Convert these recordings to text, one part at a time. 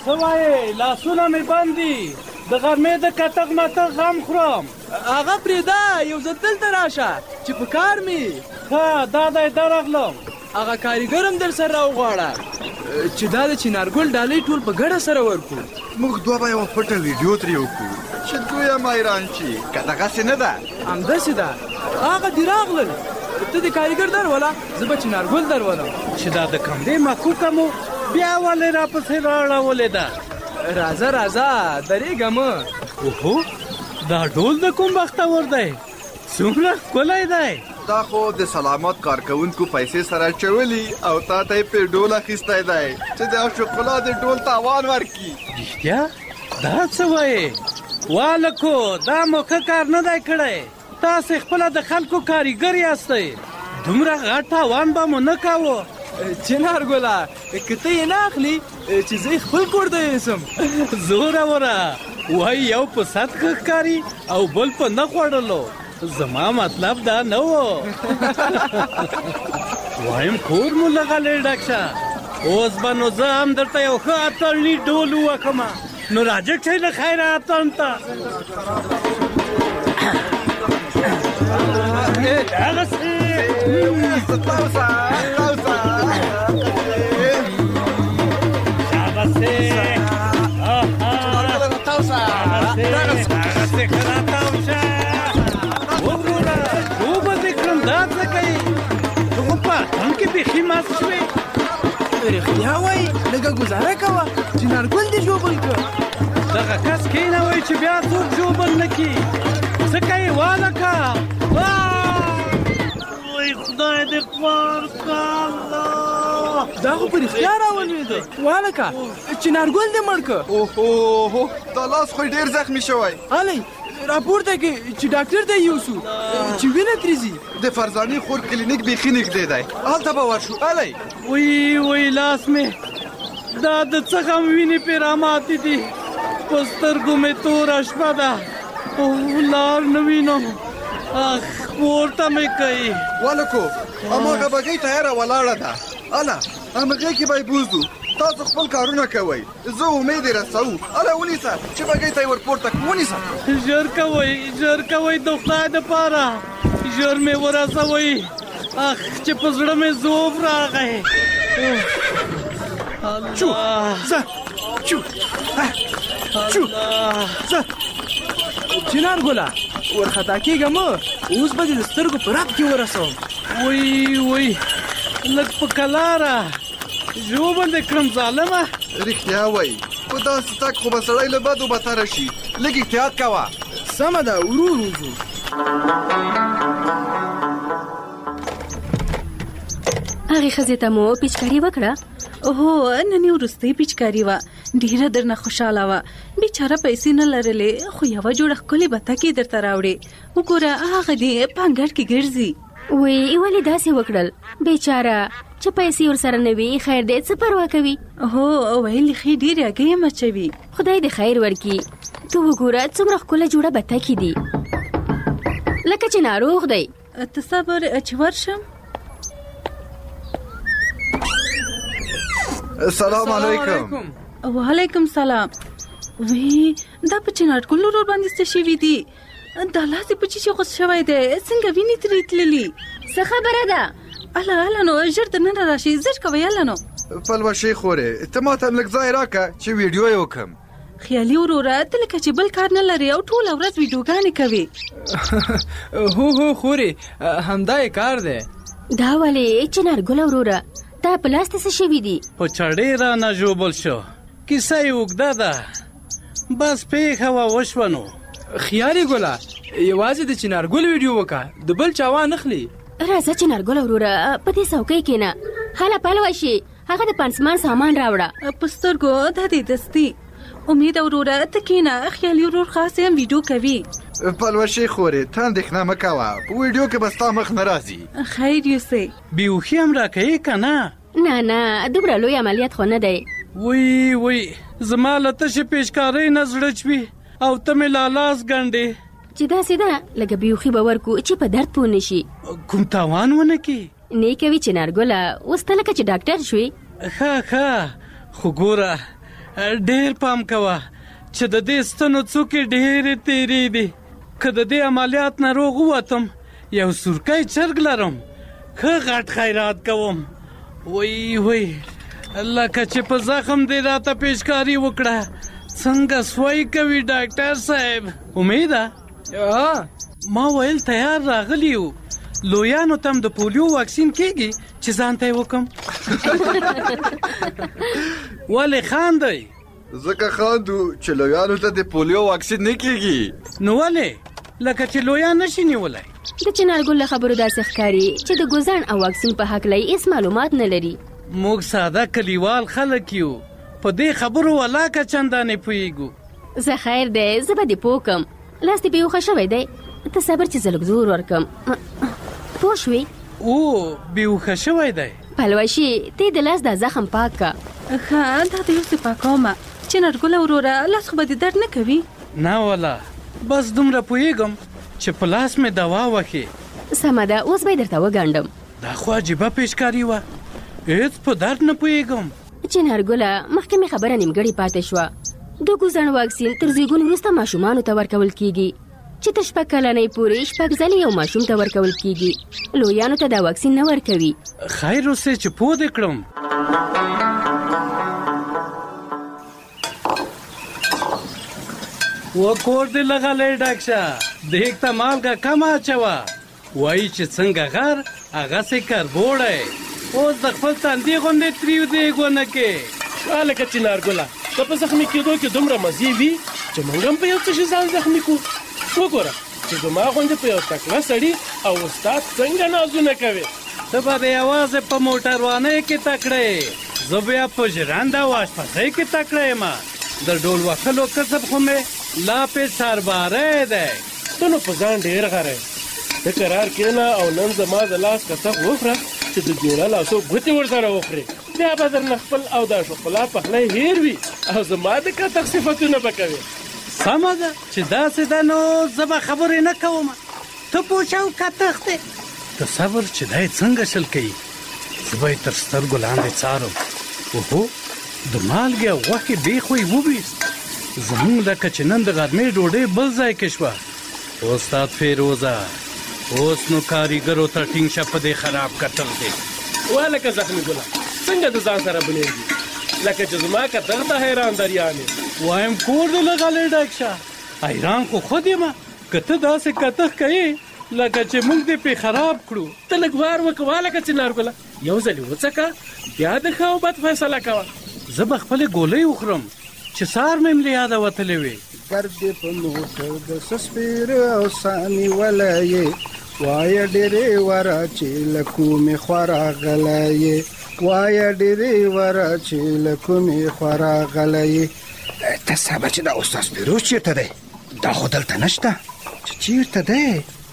څه وایې لاسونه مې بند دي د غرمې د کتغ متغ غم خورم. هغه پرېږده یو ځل دلته راشه چې په کار مې ښه دا دی درغلم. هغه کاریګر هم در سره راوغواړه چې دا د چنارګل ډالۍ ټول په ګډه سره ورکړو. موږ دوه به یوه پټه ویډیو ترې وکړو چې ګویا مایران شي که دغسې نه ده همداسې ده. هغه دې راغلل ته د کاریګر دروله زه به چنارګل درولم. چې دا د کمرې مکوکه مو بیا ولې راپسې راړولې ده. راځه راځه درېږه مه. اوهو دا ډول د کوم بختور دی څومره ښکلی دی. دا خو د سلامت کارکوونکو پیسې سره چولي او تا ته یې پې ډول اخیستی دی چې د شوکولا د ډول تاوان ورکړي. رښتیا دا څه وایې والکو دا مو ښه کار نه دی کړی. تاسې خپله د خلکو کاریګر یاستئ دومره غټ تاوان به مو نه کاوه. چنارګله که ته یې نه اخلي چې زه خپل کور ته یوسم. زوروره وایي یو په صد ښه ښکاري او بل په نه خوړلو. زما مطلب دا نه و. وایم کور مو لغلی ډک شه. اوس به نو زه هم درته یو ښه اتڼي ډول ووکمه. نو راځه چې له خیره اتڼ ته. دغسې بیخي مست شوې. رښتیا وایي لږه ګزاره کوه چنارګل دې ژوبل که. دغه کس کېنوئ چې بیا څوک ژوبل نه کي. څه کوې والکه وای خدای دې خوار که الله. دا خو په رښتیا راولوېده والکه چنارګل دې مړ که. اوهو دا لاس خو ډېر زخمي شوی. هلی راپورته کې چې ډاکټر ته یوسو چې وینه ترې ځي. د فرزانې خور کلینیک بیخي نږدې دی هلته به ورشو. هلی وی لاس مې دا د څه غم وینې پې راماتې دي. په سترګو مې توره شپه ده او لار نه وینم. اخ پورته مې کوي. والکو هماغه بګۍ تیاره ولاړه ده. هله همغې کې به یې بوځو. تاسو خپل کارونه کوئ زه امید یې رسوو. هله ونیسه چې بګۍ ته یې ورپورته کړو. ونیسه ژر کوئ د خدای دپاره ژر مې ورسوئ. اخ چې په زړه مې ذوب راغی. چو ځه چنارګله ورخطا کېږه مه. اوس به دې د سترګو په رپ کې ورسوم. وی لږ په کلاره ژوبل دې کړم ظالمه. رښتیا وایي په داسې تګ خو به سړی له بدو بتره شي. لږ احتیاط کوه. سمه ده ورو ځو. هغې ښځې ته مو پیچکاري وکړه؟ هو نن یې وروستۍ پیچکاري وه. ډېره درنه خوشحاله وه. بیچاره پیسې نه لرلې خو یوه جوړه ښکلې بتکې درته راوړې. وګوره هغه دې په انګړ کې ګرځي. وی ولې داسې وکړل بیچاره چې پیسې ورسره نه وي خیر دی څه پروا کوي. هو ویل ښې ډېرې هګۍ یې مچوي. خدای دې خیر ورکړي. ته وګوره څومره ښکله جوړه بتکې دي لکه چې ناروغ دی. ته صبر چې ورشم. السلام علیکم. وعلیکم سلام. وی دا په چنارګل ورور باندې څه شوي دي؟ دا لاس یې په چیچي غوڅ شوی دی. څنګه وینې ترې تللي؟ څه خبره ده؟ اله نو ژر دننه راشي. زر کوئ اله نو. پلوشې خورې ته ما ته هم لږ ځای راکړه چې ویډیو یې وکړم. خیالي وروره ته لکه چې بل کار نه لرې او ټوله ورځ ویډیوګانې کوې. هو خورې همدا یې کار دی. دا ولې چنارګل وروره تا په لاس ته څه شوي دي؟ په چړې رانه ژوبل شو. کیسه یې اوږده ده بس پېښه وشوه. نو خیالي ګله یوازې د چنارګل ویډیو وکړه د بل چا وانه خلي. راځه چنارګل وروره په دې څوکۍ کښېنه. هله پلوه شي هغه د پنسمان سامان راوړه. په سترګو دا دې دستي. امید وروره ته کښېنه. خیالي ورور خاص هم ویډیو کوي. پلوشې خورې ته اندېښنه مه کوه. په ویډیو کې به ستا مخ نه راځي. خیر یوسئ. بیهوښي هم راکوي که نه؟ نه دومره لوی عملیات خو نه دی. وی زما له تشې پیچکارۍ نه زړه چوي او ته مې لالاس ګنډې. چې داسې ده لږه بیهوښي به ورکو چې په درد پوه نه شي. کوم تاوان ونه کړي؟ نه کوي چنارګله. اوس ته لکه چې ډاکټر شوې. ښه خو ګوره ډېر پام کوه چې د دې ستنو څوکې ډېرې تیرې دي. که د دې عملیات نه روغ ووتم یو سورکی چرګ لرم ښه غټ خیرات کوم. وی لکه چې په زخم دې راته پیشکاري وکړه څنګه سوی کوي ډاکټر صاحب؟ امیده ما ویل تیار راغلی یو لویانو تم د پولیو واکسین کېږي چې ځان ته یې وکم. ولې خاندئ؟ ځکه خاندو چې لویانو ته د پولیو واکسین نه کېږي. نو ولې؟ لکه چې لویان نشي نیولی. د چنارګل له خبرو داسې ښکاري چې د ګوزڼ او واکسین په هکله یې هېڅ معلومات نه لري. موږ ساده کلیوال خلک یو په دې خبرو ولاکه چندانې پوهېږو. زه خیر دی زه به دې پوه کم. لاس دې بېهوښه شوی دی ته صبر چې زه لږ زور ورکم. پوه شوې؟ او بېهوښه شوی دی. پلوشي ته د لاس دا زخم پاک کا. ښه دا د یو څه پاکومه چنارګله وروره لاس خو به دې درد نه کوي؟ نه والا بس دومره پوهېږم چې په لاس مې دوا وخې. سمه ده اوس به یې درته وګنډم. دا خو عجیبه پیشکاري وه هېڅ په درد نه پوهېږم. چنارګله مخکې مې خبره نیمګړې پاتې شوه. د ګوزڼ واکسین تر زیږون وروسته ماشومانو ته ورکول کیږي چې تر 6 کلنۍ پورې 6 ځلې یو ماشوم ته ورکول کیږي. لویانو ته دا واکسین نه ورکوي. خیر اوسې چې پوه دې کړم. و کور دې لغلی ډاکشه دیګ ته مالګه کم اچوه. وایي چې څنګه غر هغسې کربوړی. اوس د خپل تندي غوندې تریو دیګ ونه کې. هلکه چنارګله که په زخمي کېدو کې دومره مزې وي چې موږ هم په یو څه شي ځان زخمي کړو. وګوره چې زما غوندې په یو تکړه سړي او استاد څنګه نازونه کوي. ته به د یوازې په موټروانۍ کې تکړه یې زه بیا په ژرنده او اشپزۍ کې تکړه یم. د ډول وهلو کسب خو مې لا پې سرباری دی. ته نو په ځان ډېر غره یې. ته قرار کېنه او نن زما د لاس کتغ وخوره چې د جوړه لاسو ګوتې ورسره وخورې. بیا به درنه خپل او دا شوکولا پخلی هېر وي او زما د کتغ صفتونه به کوې. سمه ده چې داسې ده نو زه به خبرې نه کوم. ته پوه شه او کتغ دی ته صبر چې دی څنګه شل کوي. زه به یې تر سترګو لاندې څارم. اوهو د مالګې او غوښې بیخ یې وویست. زمونږ لکه چې نن د غرمې ډوډۍ بل ځای کې شوه. استاد فیروزه اوس نو کاریګرو ته ټینګ شه په دې خراب کتغ دی. وهلکه زخمي ګله څنګه د ځان سره بلېږي لکه چې زما کتغ ته حیران دریان یې. وایم کور دې لغلی ډاکشه حیران خو خود یم. که ته داسې کتغ کوې لکه چې موږ دې پې خراب کړو. ته لږ وار وکړه هلکه چنارګله یو ځلې وڅکه بیا د ښه او بد فیصله کوه. زه به خپلې ګولۍ وخورم چې سهار مې له یاده وتلې وې. ګرد په موټر د سسپیر او ساني ولایې وایه ډېرې وره چې له کومې خوا راغلی وایه ډېرې وره چې له کومې خوا راغلی. ته صبر چې دا استاد فیروز چېرته دی؟ دا خو دلته نشته. چې چېرته دی؟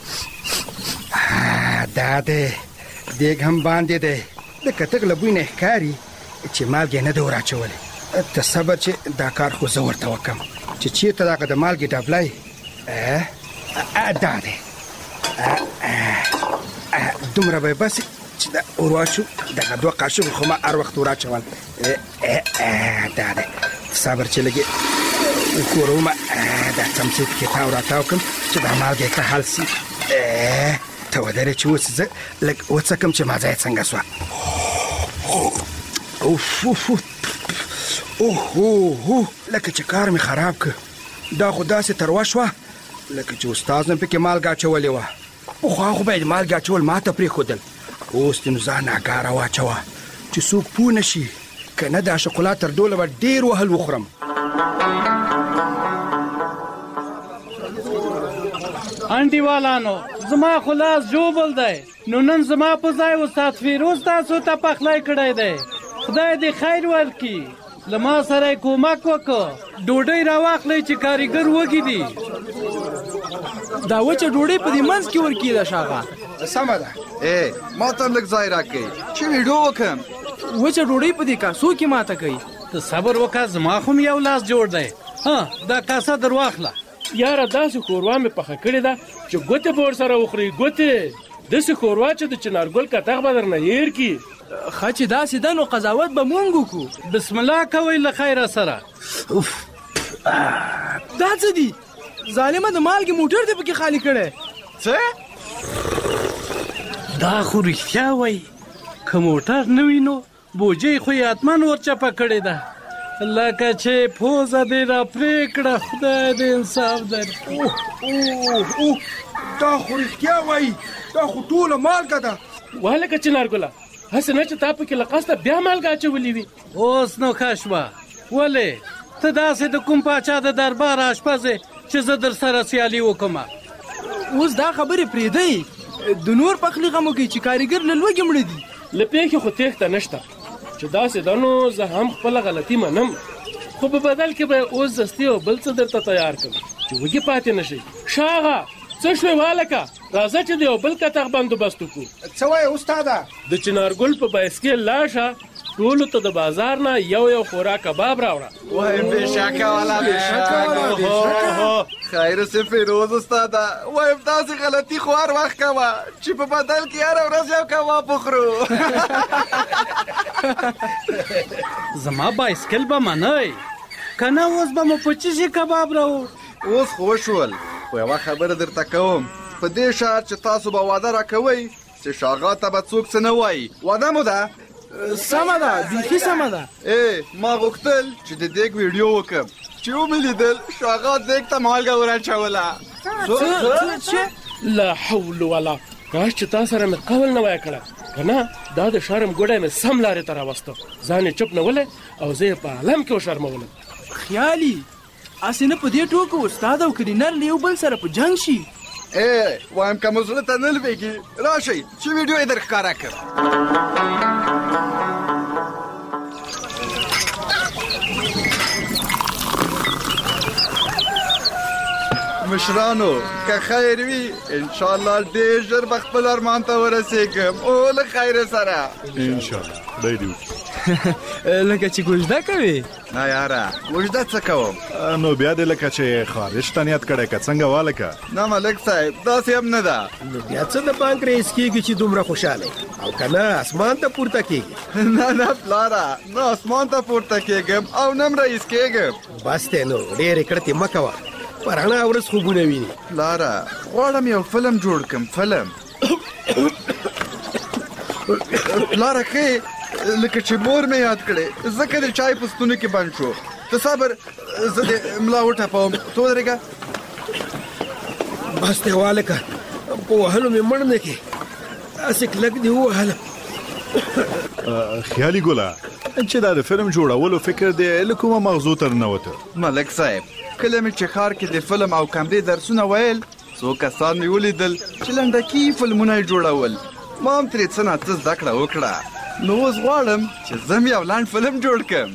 دا دی دیګ هم باندې دی. د کتغ له بوی نه ښکاري چې مالګې نه دی وراچولی. ته صبر چې دا کار خو زه ورته وکړم چې چېرته دغه د مالګې ډبلی دا دی. دومره به یې بس چې دا ورواچو دغه 2 قاشق خو ما هر وخت وراچول. دا دی صبر چې لږ وکورومه دا چمچې پکې تاو راتاو کړم چې دا مالګې ښه حل سي. ته ودرې چې اوس زه لږ وڅکم چې مازه یې څنګه سوه. اوه لکه چې کار مې خراب کړ. دا خو داسې تروه شوه لکه چې استاد نه پکې مالګه اچولې وه. پخوا خو باید مالګه اچول ما ته پرېښودل. اوس دې نو ځان ناکاره واچوه چې څوک پوه نه شي. که نه دا شکولا تر ډوله به ډېر وهل وخورم. انډیوالانو زما خو لاس جوبل دی نو نن زما په ځای استاد فیروز تاسو ته پخلی کړی دی. خدای دې خیر ورکړي. له ما سره یې کومک وکړه. ډوډۍ راواخلئ چې کاریګر وږي دي. دا وچه ډوډۍ په دې منځ کې ورکېده شاغه. سمه ده ما ته لږ ځای راکړئ چې ویډیو وکړم. وچه ډوډۍ په دې کاسو کې ماته کوي. ته صبر وکړه زما خو یو لاس جوړ دی. دا کاسه در واخله. یاره داسې ښوروا مې پخه کړې ده چې ګوتې به ورسره وخورې. ګوتې داسې ښوروا چې د چنارګل کتغ به درنه هېر کړي. ښه چې داسې ده نو قضاوت به مونږ وکړو. بسم الله کوئ له خیره سره. دا څه دي ظالمه د مالګې موټر دې پکې خالي کړی څه دا خو رښتیا وایي که موټر نه وي نو بوجۍ خو یې حتما ورچپه کړې ده لکه چې پوزه دې را پرې کړه خدای دې انصاف درکړي دا خو رښتیا وایي دا خو ټوله مالګه ده وهلکه چنارګله هسې نه چې تا پکې له قصده بیا مالګه اچولې وي اوس نو ښه شوه ولې ته داسې د کوم پاچا د دربار اشپز یې چې زه در سره سیالي وکړم اوس دا خبرې پرېږدئ د نور پخلي غم وکړئ چې کارګر له لوږې مړه دي له پیښې خو تېښته نشته چې داسې ده نو زه هم خپله غلطي منم خو په بدل کې به اوس زستي او بل څه درته تیار کړم چې وږي پاتې نه شئ شاغه څه شوې والکه راځه چې د یو بل کتغ بندوبست وکړو څه وایې استاده د چنارګل په بایسکل لاشه ټولو ته د بازار نه یو خورا کباب راوړه وای بېشکه والا بېشکه خیر سه فیروز استاده وایم داسې غلطي خو هر وخت کوه چې په بدل کې هره ورځ یو کباب وخورو زما بایسکل به منئ که نه اوس به مو په چیزې کباب راوړ اوس خو وشول خو یوه خبره درته کوم په دې شرط چې تاسو به واده راکوئ چې شاغا ته به څوک څه نه وایي واده مو ده سمه ده بیخي سمه ده ما غوښتل چې د دیګ ویډیو وکړم چې ومې لیدل شاغا دیګ ته مالګه ورچوله لا حول ولا کاش چې تا سره مې قول نه وای کړی که نه دا د شرم ګوډی مې سم لارې ته راوسته ځان یې چپ نه ولی او زه یې په عالم کې وشرمولم خیالي هسې نه په دې ټوکو استاد او کلینر له یو بل سره په جنګ شي وایم که مو زړه ته نه لوېږي راشئ چې ویډیو یې در ښکاره کړ مشرانو که خیر وي انشاءالله ډېر ژر به خپل ارمان ته ورسېږم او له خیره سره انشاءالله خدای دې وکړي لکه چې ګوژده کوي نه یاره ګوژده څه کوم نو بیا دې لکه چې خارج ته نیت کړی که څنګه والکه نه ملک صاحب داسې هم نه ده نو بیا څه د بانک رئیس کېږي چې دومره خوشحاله او که نه اسمان ته پورته کېږي نه پلاره نه اسمان ته پورته کېږم او نه هم رئیس کېږم بس دی نو ډېرې کړتې مه کوه په رڼا ورځ خوبونه ویني پلاره غواړم یو فلم جوړ کړم فلم پلاره ښې لکه چې مور مې یاد کړې ځکه د چای په ستونو کې بند شو ته صبر زه د ملا وټپوم ته ودرېږه بس دی والکه په وهلو مې مړ نه کې داسې کلک دې ووهلم خیالي ګله چې دا د فلم جوړولو فکر دی له کومه مغزو ته ننوته ملک صاحب کله مې چې ښار کې د فلم او کمرې درسونه ویل څو کسان مې ولیدل چې لنډکي فلمونه یې جوړول ما هم ترې څه نه څه زده کړه وکړه نو اوس غواړم چې زه هم یو لنډ فلم جوړ کړم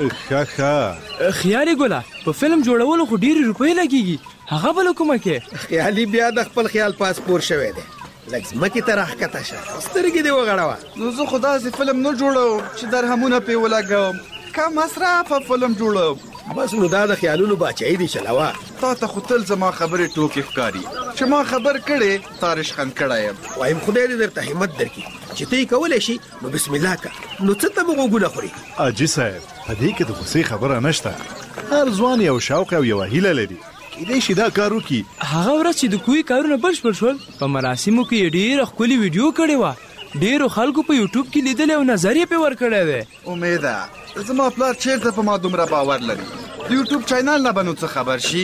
ښه خیالي ګله په فلم جوړولو خو ډېرې روپۍ لګېږي هغه به له کومه کې خیالي بیا د خپل خیال پاسپور شوی دی لږ ځمکې ته راښکته شه سترګې دې وغړوه نو زه خو داسې فلم نه جوړوم چې درهمونه پرې ولګوم کم مصرفه فلم جوړوم بس نو دا د خیالونو باچایي دي چلوه تا ته خو تل زما خبرې ټوکې ښکاري چې ما خبر کړې تا رشخند کړی یم وایم خدای دې درته همت درکړي چې ته یې کولی شي نو بسم الله که نو څه ته به غوږونه خوري اجي صاحب په دې کې د غوسې خبره نشته هر ځوان یو شوق او یوه هیله لري کیدای شي دا کار وکړي هغه ورځ چې د کوی کارونه بشپړ شول په مراسمو کې یې ډېره ښکلې ویډیو کړې وه ډېرو خلکو په یوټیوب کې لیدلې او نظر یې پرې ورکړی دی امیده زما پلار چېرته په ما دومره باور لري د یوټیوب چینل نه به نو څه خبر شي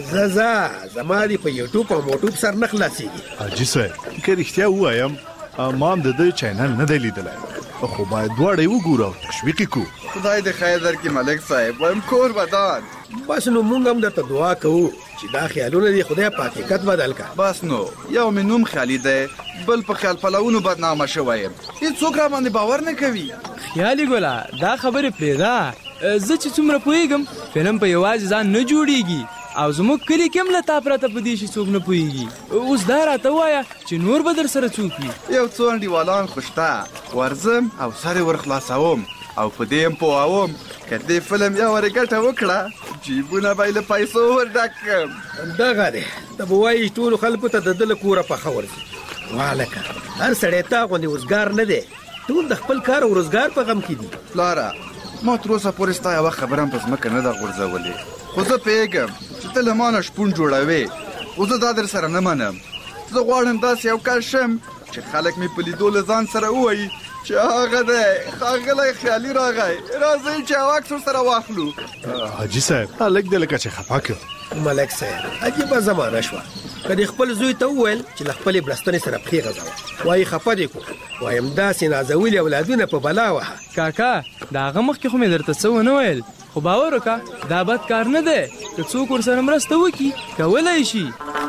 زه زما دې په یوټیوب او موټوب سر نه خلاصېږي اجي صاحب که رښتیا ووایم ما هم د ده چینل نه دی لیدلی خو باید دواړه یې وګورو او تشویق یې کړو خدای دې خیر درکړي ملک صاحب وایم کور ودان بس نو مونږ هم درته دعا کوو چې دا خیالونه دې خدای په حقیقت بدل کړه بس نو یو مې نوم خیالي دی بل په خیال پلوونو بدنامه شوی یم هېڅوک را باندې باور نه کوي خیالي ګله دا خبرې پرېږده زه چې څومره پوهېږم فلم په یوازې ځان نه جوړېږي او زموږ کلي کې هم له تا پرته په دې شي څوک نه پوهېږي اوس دا راته ووایه چې نور به در سره څوک وي یو څو انډیوالان خو شته ورځم او سر یې ورخلاصوم او په دې هم پوهوم که دې فلم یو ورې ګټه وکړه جیبونه به یې له پیسو ور ډک کړم دغه دی ته به وایي ټولو خلکو ته د ده له کوره پخه ورځي والکه هر سړی تا غوندې روزګار نه دی ټول د خپل کار او روزګار په غم کې دي پلاره ما تر اوسه پورې ستا یوه خبره هم په ځمکه نه ده غورځولې، خو زه پوهېږم چې ته له ما نه شپون جوړوې، خو زه دا در سره نه منم. زه غواړم داسې یو کس شم چې خلک مې په لیدو له ځان سره ووایي چې هغه دی ښاغلی خیالي راغی، راځئ چې یو عکس ورسره واخلو. حاجي صاحب هلک دی لکه چې خفه کړ. ملک صاحب عجیبه زمانه شوه، که دې خپل زوی ته وویل چې له خپلې بړستنې سره پښې غځوه، وایي خفه دې کړو، وایم داسې نازولي اولادونه په بلا وهه. کاکا د هغه مخکې خو مې درته څه ونه ویل، خو باور وکړه دا بد کار نه دی، که څوک ورسره مرسته وکړي کولی شي.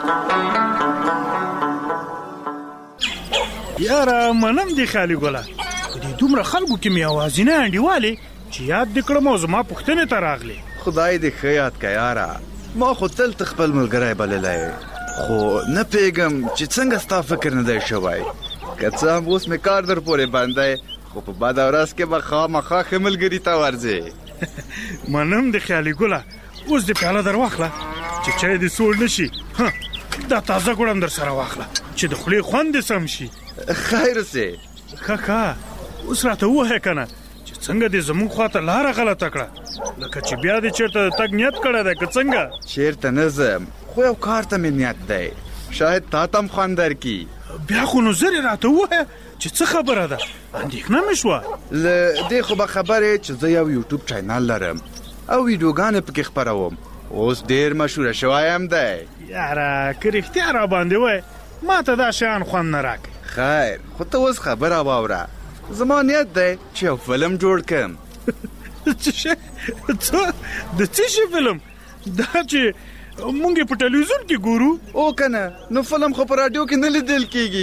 یاره منم دې خالي ګله، په دې دومره خلکو کې مې اوازینه انډیوالې چې یاد دې کړم او زما پوښتنې ته راغلې. خدای دې ښه یاد کړه یاره، ما خو تل ته خپل ملګری بللی، خو نه پوهېږم چې څنګه ستا فکر نه دی شوی. که څه هم اوس مې کار در پورې بند دی، خو په بده ورځ کې به خامخا ښه ملګري ته ورځې. منم دې خیالي ګله، اوس دې پیاله در واخله چې چای دې سوړ نه شي. دا تازه ګوړ هم در سره واخله چې د خولې خوند دې سم شي. خیر سې کاکا اوس راته ووایه که نه چې څنګه دې زموږ خواته لاره غلطه کړه، لکه چې بیا دې چېرته د تګ نیت کړی دی که څنګه؟ چېرته نه ځم، خو یو کار ته مې نیت دی، شاید تا ته هم خوند درکړي. بیا خو نو زر یې راته ووایه چې څه خبره ده، اندېښنه مې شوه. له دې خو به خبرې چې زه یو یوټیوب چینل لرم او ویډیوګانې پکې خپروم، اوس ډېر مشهوره شوی هم دی. یاره که رښتیا را باندې وایې ما ته دا شیان خوند نه راکوي. خیر خو ته اوس خبره واوره، زما نیت دی چې یو فلم جوړ کړم. څه شی؟ څه د څه شي فلم؟ دا چې مونږ یې په ټلویزیون کې ګورو؟ او که نه نو فلم خو په راډیو کې نه لیدل کېږي.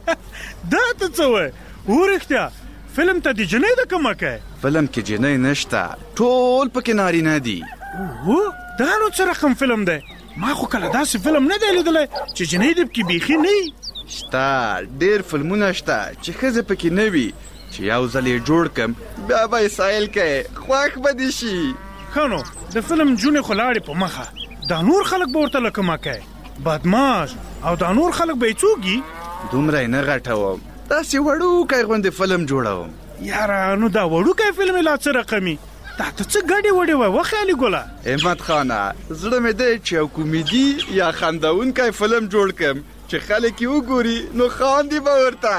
دا ته څه وایې؟ هو رښتیا فلم ته د جنۍ د کومه کوې؟ فلم کې جنۍ نشته، ټول پکې نارینه دي. اوه دا نو څه رقم فلم دی؟ ما خو کله داسې فلم نه دی لیدلی چې جنۍ دې پکې بیخي نه وي. شته ډېر فلمونه شته چې ښځې پکې نه وي، چې یو ځل یې جوړ کړم بیا به یې سایل کوې، خوښ به دې شي. ښه نو د فلم جونې خو لاړې په مخه، دا نور خلک به ورته لکه ما کوې بدماش، او دا نور خلک به یې څوک وي؟ دومره یې نه غټوم، داسې وړوکی غوندې فلم جوړوم. یاره نو دا وړوکی فلم یې لا څه رقمي؟ دا ته څه ګډې وډې وای وخیالي ګله؟ احمد خانه زړه مې دی چې یو کومیډي یا خندونکی فلم جوړ کړم چې خلک یې وګوري نو خاندي به ورته.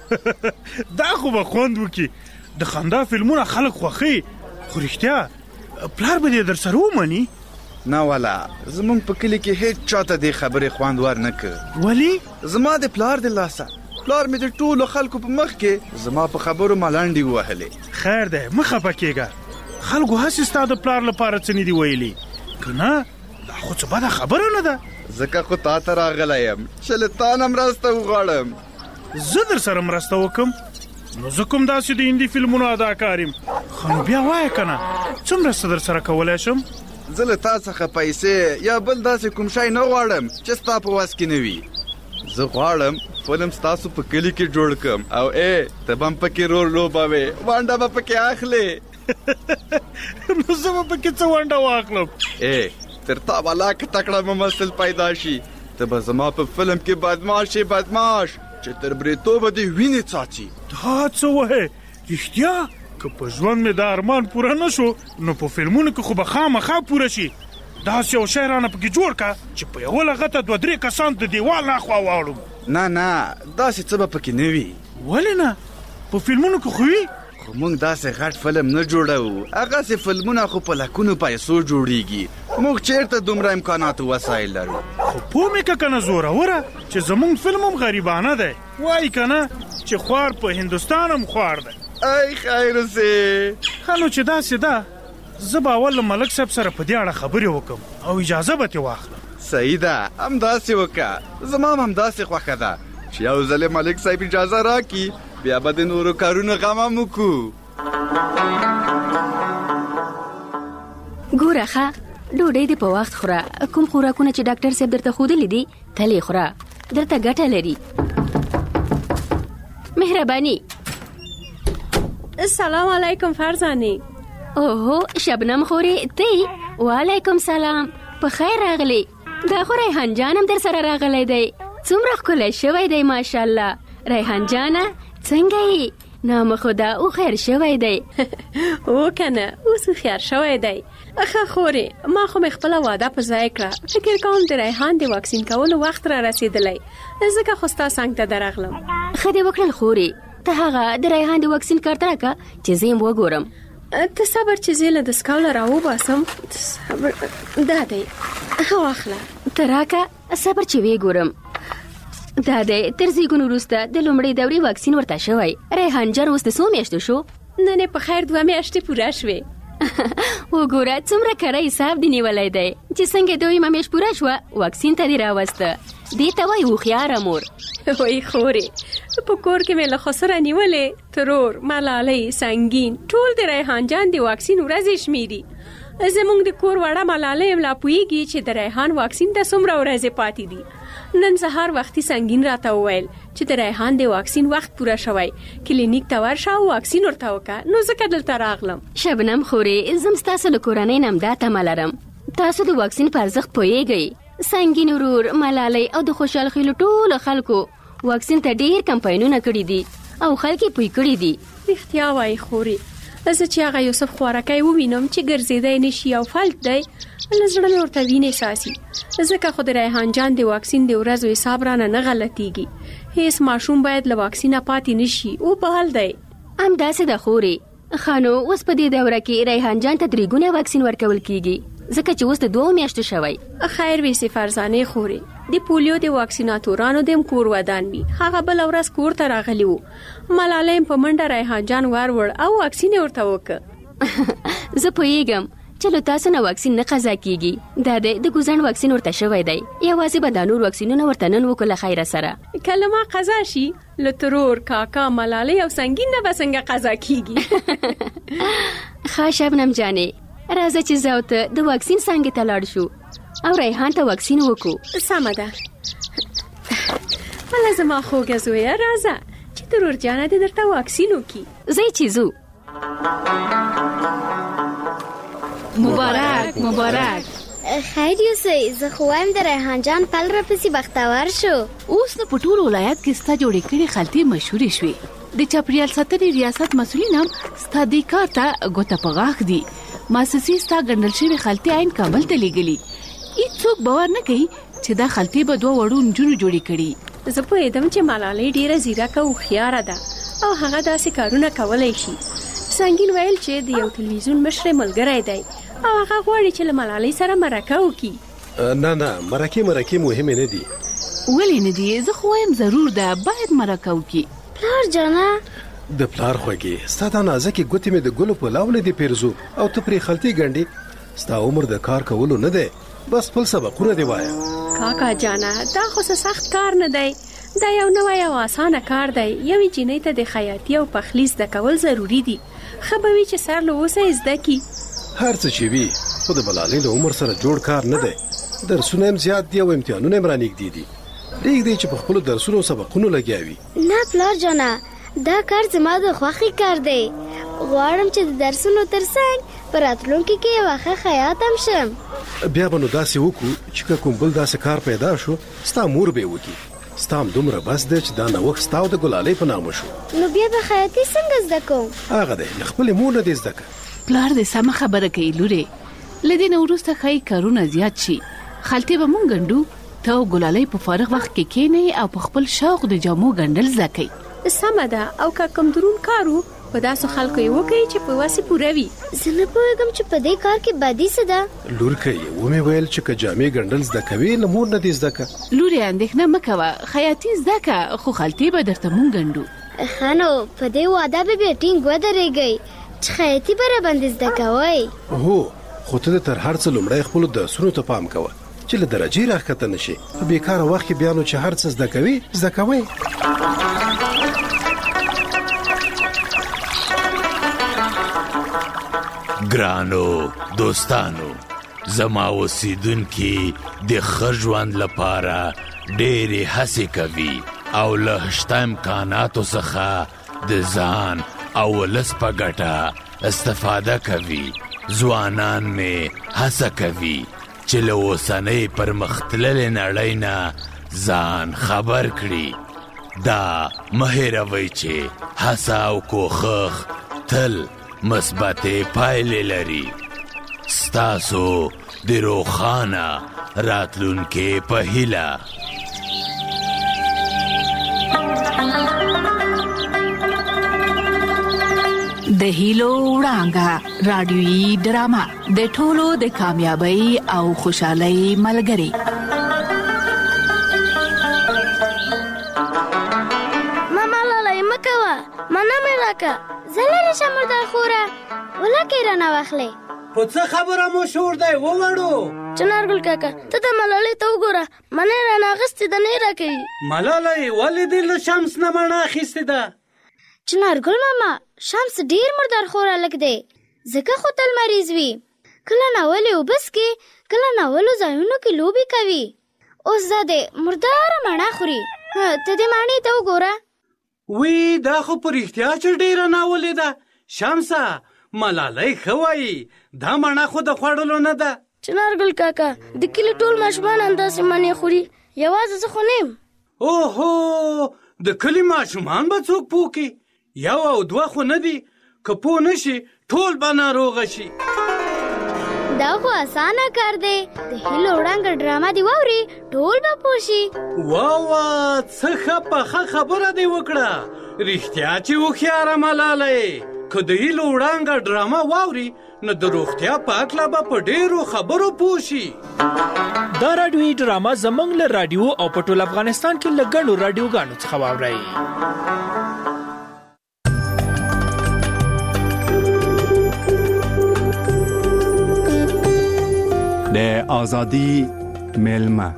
دا خو به خوند وکړي، د خندا فلمونه خلک خوښوي، خو رښتیا پلار به دې در سره ومني؟ نه والا زمونږ په کلي کې هیڅ چاته دې خبرې خوند ور نه کړ. ولې؟ زما د پلار د لاسه، پلار مې د ټولو خلکو په مخ کې زما په خبرو ملنډې ووهلې. خیر دی مه خفه کېږه، خلکو هسې ستا د پلار لپاره څه نه دي ویلي که نه؟ دا خو څه بده خبره نه ده. ځکه خو تا ته راغلی یم چې له تا نه مرسته وغواړم. زه در سره مرسته وکړم؟ نو زه کوم داسې د هندي فلمونو اداکار یم؟ ښه نو بیا وایه که نه څه مرسته در سره کولی شم؟ زه له تا څخه پیسې یا بل داسې کوم شی نه غواړم چې ستا په وس کې نه وي. زه غواړم فلم ستاسو په کلي کې جوړ کړم او ته به هم پکې رول لوبوې، ونډه به پکې اخلې. نو زه به پکې څه ونډه واخلم؟ تر تا والا که تکړه ممثل پیدا شي، ته به زما په فلم کې بدماش شي، بدماش چې تر بریتو به دې وینې څاڅي. دا څه وایې رښتیا؟ که په ژوند مې دا ارمان پوره نه شو نو په فلمونو کې خو به خامخا پوره شي. داسې یو شی رانه پکې جوړ کړه چې په یوه لغته 2-3 کسان د دیوال ناخوا واړم. نه داسې څه به پکې نه وي. ولې نه؟ په فلمونو کې خو وي. خو موږ داسې غټ فلم نه جوړوو، هغسې فلمونه خو په لکونو پیسو جوړیږي، موږ چېرته دومره امکانات و وسایل لرو. خو پوه مې که که نه زوروره چې زموږ فلم هم غریبانه دی، وایي که نه چې خوار په هندوستان هم خوار دی. ای خیر سې. ښه نو چې داسې ده زه به اول له ملک صاحب سره په دې اړه خبرې وکړم او اجازه به ترې واخلم. صحیح ده، همداسې وکړه، زما هم همداسې خوښه ده چې یو ځل ملک صاحب اجازه راکړي بیا به د نورو کارونو غم هم وکړو. ګوره ښه ډوډۍ دې په وخت خوره، کوم خوراکونه چې ډاکټر صاحب درته ښودلي دي تل یې خوره، درته ګټه لري. مهرباني. السلام علیکم فرزانې. اوهو شبنم خورې تی؟ وعلیکم سلام، په خیر راغلی. دا خو ریحان جان هم در سره راغلی دی، څومره ښکلی شوی دی ماشاءالله. ریحان جانه څنګه یې؟ نام خدا او خیر شوی دی. او کنه اوس خیر شوی دی. اخه خوري ما خو خپل واده په ځای کړه. فکر کوم د ریحان د واکسین کولو وخت را رسیدلی. ځکه خو ستا څنګ ته درغلم. ښه دې وکړل خوري. ته هغه د ریحان د واکسین کارت راکړه چې زه یې وګورم. ته صبر چې زه له دسکاله راوباسم. صبر دا دی. واخله. ته راکړه صبر چې ویې ګورم. دا دی تر زیږون وروسته د لومړۍ دورې واکسین ورته شوی. ریحان جان اوس د څو میاشتو شو؟ نن یې په خیر 2 میاشتې پوره شوې. وګوره څومره کره حساب دی نیولی دی چې څنګه 2 میاشت پوره شوه واکسین ته دې راوسته. دې ته وایي هوښیاره مور. وای خورې په کور کې مې له خسره نیولې ترور ملالۍ سنگین ټول د ریحان جان د واکسین ورځې شمیري. زمونږ د کور وړه ملالۍ هم لا پوهېږي چې د ریحان واکسین ته څومره ورځې پاتې دي. نن سهار وختي سنگین راته وویل چې د ریحان د واکسین وخت پوره شوی. کلینیک ته ورشه او واکسین ورته وکړه. نو ځکه دلته راغلم. شبنم خورې زم ستاسو له کورنۍ نه هم دا تمه لرم. تاسو د واکسین په ارزښت پوهېږئ. سنگین ورور ملالۍ او د خوشحال خیلو ټولو خلکو واکسین ته ډېر کمپاینونه کړي دي او خلک یې پوه کړي دي. رښتیا وایي خورې. زه چې هغه یوسف خوارکی ووینم چې ګرځېدی نشي او فلج دی له زړه مې ورته وینې ساسي. ځکه خو د ریحان جان د واکسین د ورځو حساب رانه نه غلطیږي. هیڅ ماشوم باید له واکسینه پاتې نشي. او په حال دی. همداسې ده خورې. خانو اوس په دې دوره کې ریحان جان ته 3 ګونه واکسین ورکول کیږي ځکه چې اوس د 2 میاشتو شوی. خیر وي سي فرزانه خوري. د پولیو د واکسیناتورانو د کور ودان وي. هغه بل ورځ کور ته راغلی وو. ملالۍ په منډه ریحان جان وروړ او واکسین ورته وکړ. زه پوهېږم چې له تاسو نه واکسین نه قضا کیږي. دا د ګوزن واکسین ورته شوی دی. یوازې به دا نور واکسینونه ورته نن وکړو له خیره سره. کله ما قضا شي له ترور کاکا ملالۍ او سنگین نه به څنګه قضا کیږي. ښه شبنم جانې راځه چې زه او ته د واکسین څانګې ته لاړ شو او ریحان ته واکسین وکړو. سمه ده. هله زما خوږه زویه راځه چې ترور جانه دې درته واکسین وکړي. زه چې ځو. مبارک مبارک. خیر یوسئ زه خو وایم د ریحان جان پل راپسې بختور شو. اوس نو په ټول ولایت کې ستا جوړې کړې خلطې مشهورې شوې. د چاپریال ساتنې ریاست مسؤلین هم ستا دې کار ته ګوته په غاښ دي. مؤسسې ستا ګنډل شوې خلطې عین کابل ته لیږلي. هیڅوک باور نه کوي چې دا خلطې به 2 وړو نجونو جوړې کړي. زه پوهېدم چې ملالۍ ډېره ځیرکه او هوښیاره ده او هغه داسې کارونه کولی شي. سنگین ویل چې د یو تلویزیون مشر ملګری دی او هغه غواړي چې له ملالۍ سره مرکه وکړي. نه مرکې مهمې نه دي. ولې نه دي؟ زه خو وایم ضرور ده باید مرکه وکړي. پلار جانه د پلار خوږې ستا دا نازکې ګوتې مې د ګلو په لاولې دي پیرزو او ته پرې خلطې ګنډې. ستا عمر د کار کولو نه دی. بس خپل سبقونه دی وایه. کاکا جانه دا خو سخت کار نه دی. دا یو نوی او اسانه کار دی. یوې جینۍ ته د خیاطي او پخلي زده کول ضروري دي. ښه به وي چې سر له اوسه یې زده کړي. هر څه چې وي خو د ملالۍ له عمر سره جوړ کار نه دی. درسونه هم زیات دي او امتحانونه هم رانږدې دي. پرېږدئ چې په خپلو درسونو او سبقونو لګیا وي. نه پلار جانه دا کار زما د خوښې کار دی. غواړم چې د درسونو ترڅنګ په راتلونکي کې یوه ښه خیاط هم شم. بیا به نو داسې وکړو چې که کوم بل داسې کار پیدا شو ستا مور به یې وکړي. ستا هم دومره بس دی چې دا نوښت ستا او د ګلالۍ په نامه شو. نو بیا به خیاطي څنګه زده کوم؟ هغه دی له خپلې مور نه دې زده کړه. پلار دې سمه خبره کوي لورې. له دې نه وروسته ښایي کارونه زیات شي. خلطې به مونږ ګنډو. ته او ګلالۍ په فارغ وخت کې کښېنئ او په خپل شوق د جامو ګنډل زده کوئ. سمه ده. او که کوم دروند کار و په داسې خلکو یې وکړئ چې په وسې پوره وي. زه نه پوهېږم چې په دې کار کې بدي څه ده. لورکۍ ومې ویل چې که جامې ګنډل زده کوې له مور نه دې زده کړه. لورې اندېښنه مه کوه. خیاطي زده کړه خو خلطې به درته مونږ ګنډو. ښه نو په دې وعده به بیا ټینګ ودرېږئ چې خیاطي به راباندې زده کوئ. هو خو ته تر هر څه لومړی خپلو درسونو ته پام کوه چې له درجې راښکته نه شي. په بېکاره وخت کې بیا نو چې هر څه زده کوې زده کوئ. ګرانو دوستانو زما اوسیدونکي د ښه ژوند لپاره ډېرې هڅې کوي او له شته امکاناتو څخه د ځان او ولس په ګټه استفاده کوي. ځوانان مې هڅه کوي چې له اوسنۍ پرمختللې نړۍ نه ځان خبر کړي دا مهیروي چې هڅه او کوښښ تل مثبتې پایلې لري. ستاسو د روښانه راتلونکې په هیله. د هیلو وړانګه رادیويي ډرامه د ټولو د کامیابی او خوشحالۍ ملګری. ماما لاله مکوا منا مې راکا زلل شمر د خوره ولکه رانه واخلې. په څه خبره مو شور دی ووړو؟ چنارګل کاکا ته د ملالۍ ته وګوره منه رانه غستې د نه راکې. ملالۍ ولې د له شمس نه مڼه اخیستې ده؟ چنارګل ماما شمس ډیر مردار خوره لګ دی ځکه خو تل مریض وي. کله ناولې وبس کې کله ناولو ځایونو کې لوبي کوي. اوس زده مردار مڼه خوري. ته دې مڼې ته وګوره. وی دا خو په رښتیا چې ډیره ناولې ده. شمسه ملالۍ ښه وایي دا مڼه خو د خوړلو نه ده. چنارګل کاکا د کلي ټول ماشومان همداسې مڼې خوري یوازې زه خو نه یم. اوهو د کلي ماشومان به څوک پوه کړي؟ یو او دوه خو نه دي. که پوه نه شي ټول به ناروغه شي. دا خو اسانه کار دی. د هیلو وړانګه ډرامه دی واوري ټول به پوه شي. واه څه ښه پخه خبره دی وکړه. رښتیا چې هوښیاره ملالۍ. که د هیلو وړانګه ډرامه واوري نو د روغتیا په هکله به په ډېرو خبرو پوه شي. دا راډیوي ډرامه زموږ له راډیو او په ټول افغانستان کې له ګڼو راډیوګانو څخه واورئ. د آزادی میلمه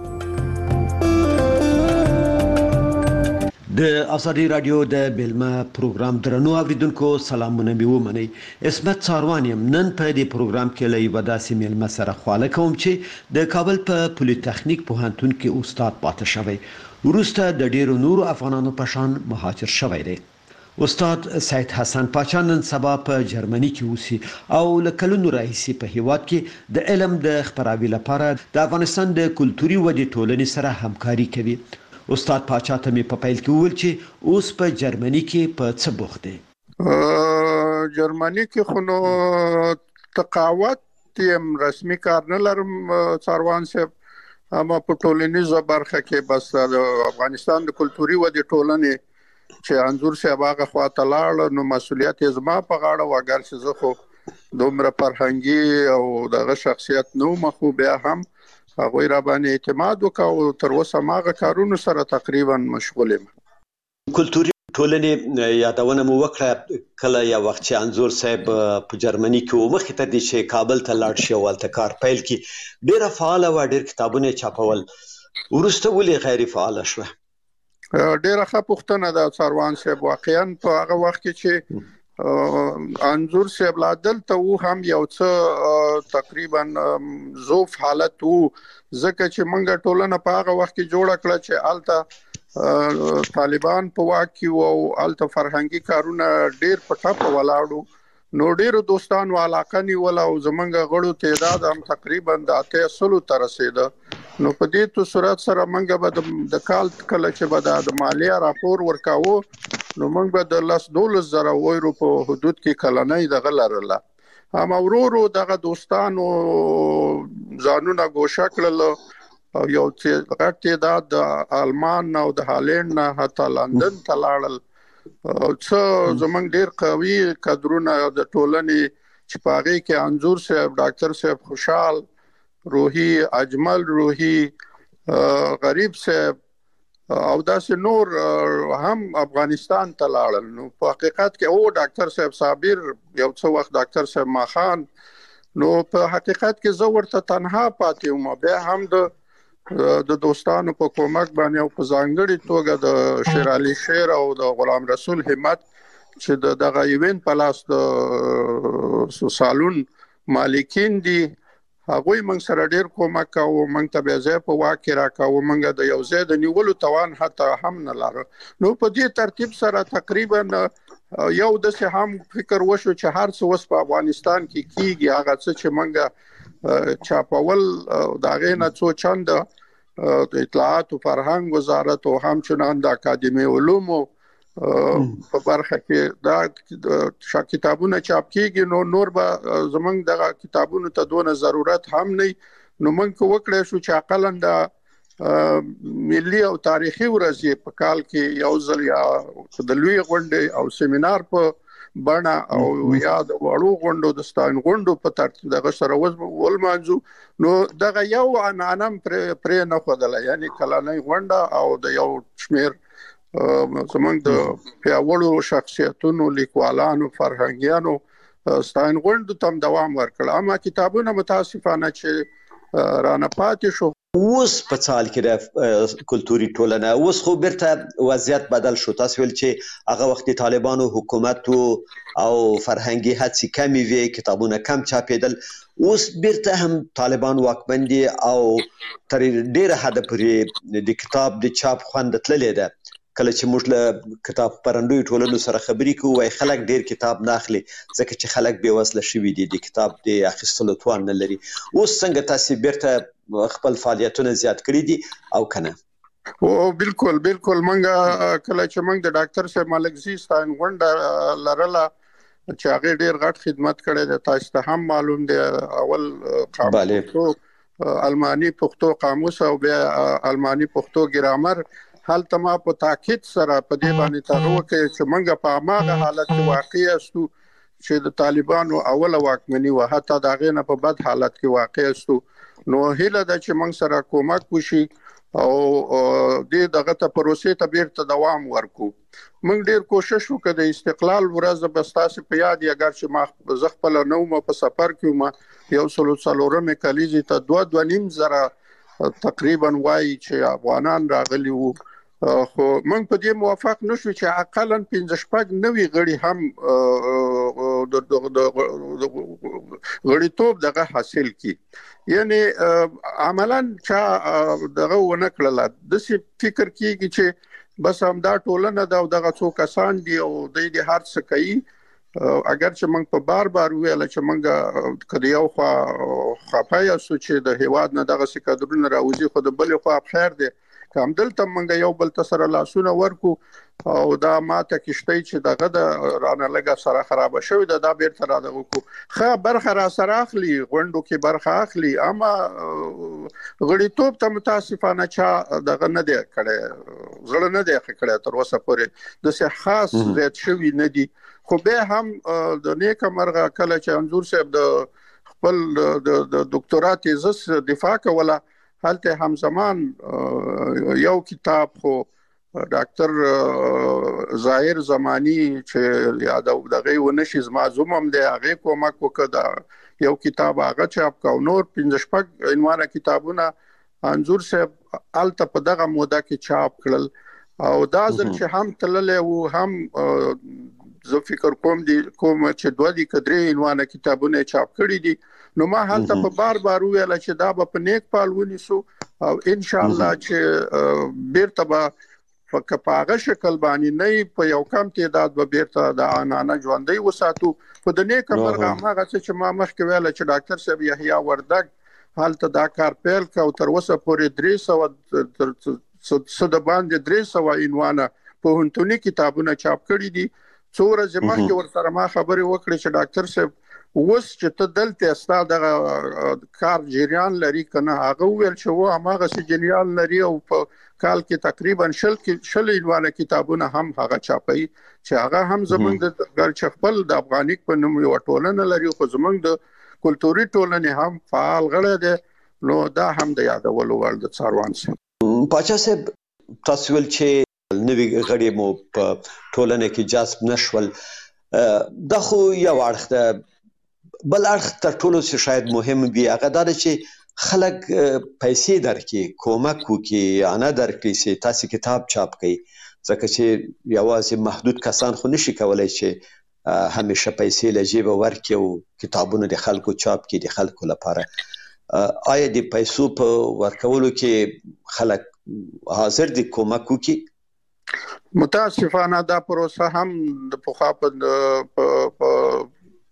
د آزادی رادیو د بیلمه پروګرام درنو اوریدونکو سلامونه مې ومنئ. عصمت څاروان یم. نن په دې پروګرام کې له یوه داسې میلمه سره خواله کوم چې د کابل په پولیتخنیک پوهنتون کې استاد پاتې شوی. وروسته د ډیرو نورو افغانانو په شان مهاجر شوی دی. استاد سید حسن پاچا نن سبا په جرمني کې اوسي او له کلونو راهیسې په هیواد کې د علم د خپراوي لپاره د افغانستان د کلتوري ودې ټولنې سره همکاري کوي. استاد پاچا ته مې په پیل کې وویل چې اوس په جرمني کې په څه بوخت دی. جرمني کې خو نو تقاوت یم رسمي کار نه لرم څاروان صاحب. اما په ټولنیزه برخه کې بس د افغانستان د کلتوري ودې ټولنې چې انځور صاحب هغه خواته لاړ نو مسؤلیت یې زما په غاړه و. اگر چې زه خو دومره فرهنګي او دغه شخصیت نه وم خو بیا هم هغوی را باندې اعتماد وکړ او تر اوسه هماغه کارونو سره تقریبا مشغول یم. کلتوري ټولنې یادونه مو وکړه کله یو وخت چې انځور صاحب په جرمني کې و مخکې ته دې چې کابل ته لاړ شي او هلته کار پیل کړي ډېره فعاله وه ډېر کتابونه یې چاپول. وروسته ولې غیر فعاله شوه؟ ډېره ښه پوښتنه ده څاروان صاحب. واقعا په هغه وخت کې چې انځور صاحب لا دلته و هم یو څه تقریبا ضعف حالت و ځکه چې موږ ټولنه په هغه وخت کې جوړه کړه چې هلته طالبان په واک کې او هلته فرهنګي کارونه ډېر په ټپه ولاړو. نو ډېرو دوستانو علاقه نیوله او زموږ غړو تعداد هم تقریبا د 80 ته رسېده. نو په دې صورت سره موږ به د کال کله چې به د مالیه راپور ورکاوه نو موږ به د 10-12 زره یورو په حدود کې کلنۍ دغه لرله. اما ورو دغه دوستانو ځانونه ګوښه کړل او یو غټ تعداد د آلمان او د هالند نه حتی لندن ته لاړل. څه زموږ ډېر قوي کادرونه د ټولنې چې په هغې کې انځور صاحب ډاکټر صاحب خوشحال روحي اجمل روحي غریب صاحب او داسې نور هم افغانستان ته لاړل. نو په حقیقت کې او ډاکټر صاحب صابر یو څه وخت ډاکټر صاحب ماخان. نو په حقیقت کې زه ورته تنها پاتې وم. بیا هم د دوستانو په کومک باندې او په ځانګړي توګه د شیر علي شیر او د غلام رسول همت چې دغه ایونت په لاس د سالون مالکین دي هغوی موږ سره ډېر کومک کوو. موږ ته بیا ځای په واک کې راکوو. موږ د یو ځای د نیولو توان حتی هم نه لرو. نو په دې ترتیب سره تقریبا یو داسې هم فکر وشو چې هر څه اوس په افغانستان کې کیږي هغه څه چې موږ چاپول د هغې نه څو چنده د اطلاعات او فرهنګ وزارت او همچنان د اکاډمي علومو په برخه کې دا کتابونه چاپ کیږي نور به زمونږ د کتابونو ته دونه ضرورت هم نه نو موږ وکړای شو چې اقلن د ملي او تاریخي ورځې په کال کې یو ځل یا د لوی غونډې او سیمینار په بڼه او یا د وړو غونډو د ستاین غونډو په ترتیب دغه سره ولمانځو نو دغه یو عنعنم پرې نه ښودله یعنی کلنۍ غونډه او د یو شمېر زمونږ د پیاوړو شخصیتونو لیکوالانو فرهنګیانو ستاین غونډو ته دوام ورکړ اما کتابونه متاسفانه چې رانه پاتې شو اوس په څال کې د کلتوري ټولنه اوس خو بیرته وضعیت بدل شو تاسو ویل چې هغه وخت طالبانو حکومت او فرهنګي هڅې کمې وي کتابونه کم چاپېدل اوس بیرته هم طالبان واکمن دي او تر ډیره حد پورې د کتاب د چاپ خوند تللی ده کله چې موږ له کتاب پرندوی ټولنو سره خبرې کوو وای خلک ډیر کتاب نه اخلي ځکه چې خلک بې وسله شوي دي د کتاب د اخیستلو توان نه لري اوس څنګه تاسو بیرته خپل فعالیتونه زیات کړي دي او کنه او بالکل منګه کله چې موږ د ډاکټر صاحب ملک زی ستاین غونډه لرله چې هغه ډیر غټ خدمت کړی دی تاسو ته هم معلوم دی اول المانی پښتو قاموس او بیا المانی پښتو ګرامر حالته ما په تاکید سره په دې باندې تاغو کې چې موږ په هغه حالت کې واقع یاستو چې د طالبانو اوله واکمني و حتی دا غینه په بد حالت کې واقع یاستو نو هیله ده چې موږ سره کومک وشي او دې دغه ته پروسې ته بیرته دوام ورکو موږ ډیر کوشش وکړو د استقلال ورځ به تاسو په یاد یې اگر چې ما زغپل نو ما په سفر کې ما یو سلوڅلورمه کلیزي ته 2.5 زره تقریبا وایي چې افغانان راغلي وو خو موږ په دې موافق نشو چې اقلا 15 نوي غړي هم د غړیتوب دغه حاصل کی یعنی عملاً چې دغه ونه کړل د څه فکر کیږي چې بس هم دا ټولنه دغه څو کسان دي او د دې هر څه کوي اگر چې موږ په بار ویل چې موږ کله یو خپایا سو چې د هیواد نه دغه څه کډرونه راوځي خو د بل خو خیر دی کوم دلته موږ یو بل تسره لاسونه ورکو او دا ماته کېشتي چې دغه د رانه لګه سره خراب شوی دا بیرته را دغه کو خه برخه را سره اخلي غونډو کې برخه اخلي اما غړیتوب ته متاسفانه چا دغه نه دی کړي زړه نه دی کړي تر اوسه پورې د څه خاص زیات شوی نه دی خو به هم د نیک مرغه کله چې انزور صاحب د خپل د ډاکټرا تیزس دفاع کوله حالته همزمان یو کتاب خو ډاکټر ظاهر زمانی چې یاد او دغه ونشي زمازوم هم دی هغه کومک وکړه یو کتاب هغه چاپ کا نور 15 عنوانه کتابونه انزور صاحب الته په دغه موده کې چاپ کړل او دا ځل چې هم تللې وو هم زه فکر کوم چې دوه دي کډري عنوانه کتابونه چاپ کړي دي نو ما حالته په بار ویل چې دا په نیک پال ونیسو او ان شاء الله چې بیرته به فکپاغه شکل باندې نه په یو کم تعداد به بیرته د انانه ژوندۍ وساتو په د نیک مرغه هغه چې ما مخکې ویل چې ډاکټر صاحب یحیی وردګ حالته دا کار پیل کا او تر اوسه پورې 300 د باندې 300 عنوانه په هنتونی کتابونه چاپ کړي دي څوره زموږ کې ورسره ما خبرې وکړې چې ډاکټر صاحب اوس چې ته دلته استا د کار جریان لري کنه هغه ویل چې و هغه سي جریان لري او په کال کې تقریبا شل عنوانه کتابونه هم هغه چاپي چې هغه هم زمونږ د ګر خپل د افغانیک په نوم یو ټولنه لري خو زمونږ د کلتوري ټولنې هم فعال غړي دي نو دا هم د یادولو وړ د څاروان سي پاچا صاحب تاسو ول چې نوی غړي مو په ټولنه کې جذب نشول دا خو یو اړخ ده بل اړخ تر ټولو څه شاید مهم وي هغه دا چې خلک پیسې درکې کومک وکړي انا درکړي چې تاسو کتاب چاپ کړئ ځکه چې یوازې محدود کسان خو نشي کولای چې همیشه پیسې له جیبه ورکړي او کتابونه د خلکو چاپ کړي د خلکو لپاره آیا د پیسو په ورکولو کې خلک حاضر دي کومک وکړي متاسفانه دا پروسه هم د پخوا په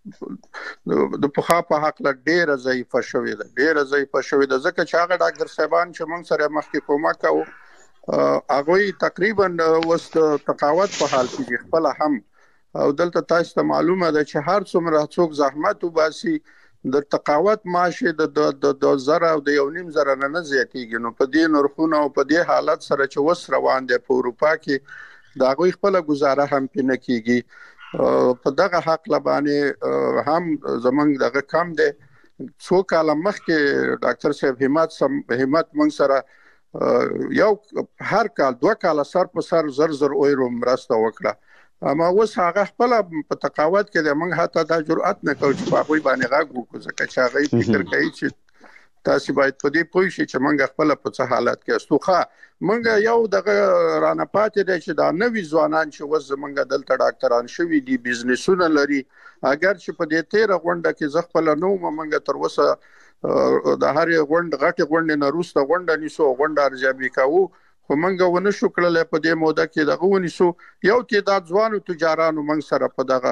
د پخوا په حق له ډیره ضعیفه شوې ده ځکه چې هغه ډاکټر صاحبان چې موږ سره مخکې کومک کوو هغوی تقریبا اوس د تقاعد په حال کې دي خپله هم او دلته تاسو ته معلومه ده چې هر څومره څوک زحمت وباسي د تقاعد معاش د زره او د 1.5 زره نه زیاتېږي. نو په دې نرخونو او په دې حالت سره چې وس روان دي په اروپا کې د هغوی خپله ګزاره هم پې نه کېږي. په دغه حق باندې هم زمونږ دغه کم دی. څو کاله مخکې ډاکټر صاحب همت موږ سره یو هر کال 2 کاله سر په سر زر اورو مرسته وکړه. اما اوس هغه خپل په تقاعد کې د موږ حتی دا جرأت نه کوي چې په هغوی باندې غږ وکړو ځکه چې هغوی فکر کوي چې تاسو باید په دې پوه شئ چې موږ خپل په څه حالت کې استو. موږ یو دغه رانه پاتې دی چې دا نوي ځوانان چې اوس زموږ دلته ډاکټران شوي دي بزنسونه لري اگر چې په دې تیره غونډه کې زه خپله نه وم موږ تر اوسه د هرې غټې غونډې نه وروسته غونډه نیسو غونډه ارزیابي کوو خو موږ ونه شو کړلی په دې موده کې دغه ونیسو. یو تعداد ځوانو تجارانو موږ سره په دغه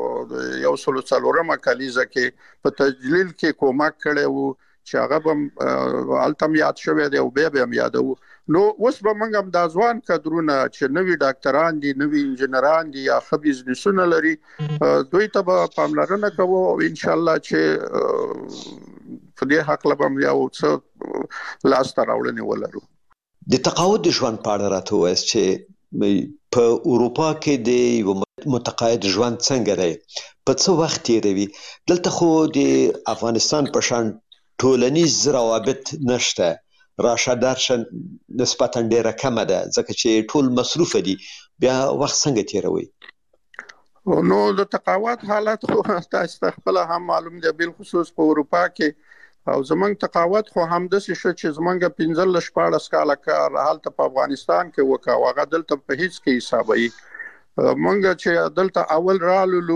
140 کلیزه کې په تجلیل کې کومک کړی وو چې هغه به هلته هم یاد شوی دی او بیا هم یادوو. نو اوس به موږ هم دا ځوان کدرونه چې نوي ډاکټران دي نوي انجینران دي یا ښه بزنسونه لري دوی ته به پاملرنه کوو او انشاءالله چې په دې هکله به هم یو څه لاسته راوړنې ولرو. د تقاعد د ژوند په اړه راته ووایاست چې په اروپا کې د یو متقاعد ژوند څنګه دی په څه وخت تیروي. دلته خو د افغانستان په شان ټولنیز روابط نشته راشه درشه نسبتا ډیره کمه ده ځکه چې ټول مصروفه دي بیا وخت څنګه تیروي. نو د تقاعد حالت خو تاسو ته خپل هم معلوم دی بالخصوص په اروپا کې او زمونږ تقاعد خو همداسې شو چې زمونږ 15-14 کاله کار هلته په افغانستان کې وکړ او هغه دلته په هیڅ کې حسابوي. مونږ چې دلته اول رالو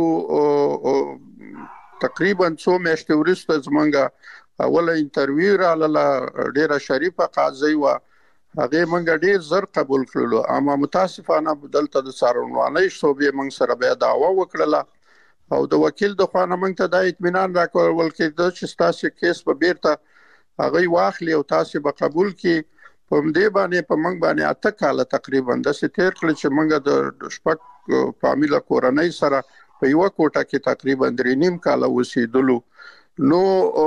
تقریبا 2 میاشتې وروسته زمونږ اوله انټرویو راغله ډیره شریفه قاضي وه هغې مونږ ډیر زر قبول کړلو اما متاسفانه دلته د څارنوالۍ شعبې مونږ سره بیا دعوه وکړله او د وکیل د خوا نه موږ ته دا اطمینان راکول کېده چې ستاسو کیس به بیرته هغوی واخلي او تاسو به قبول کړي. په همدې باندې په موږ باندې 8 کاله تقریبا داسې تیر کړل چې موږ د شپږ فامیله کورنۍ سره په یوه کوټه کې تقریبا 3.5 کاله اوسېدلو. نو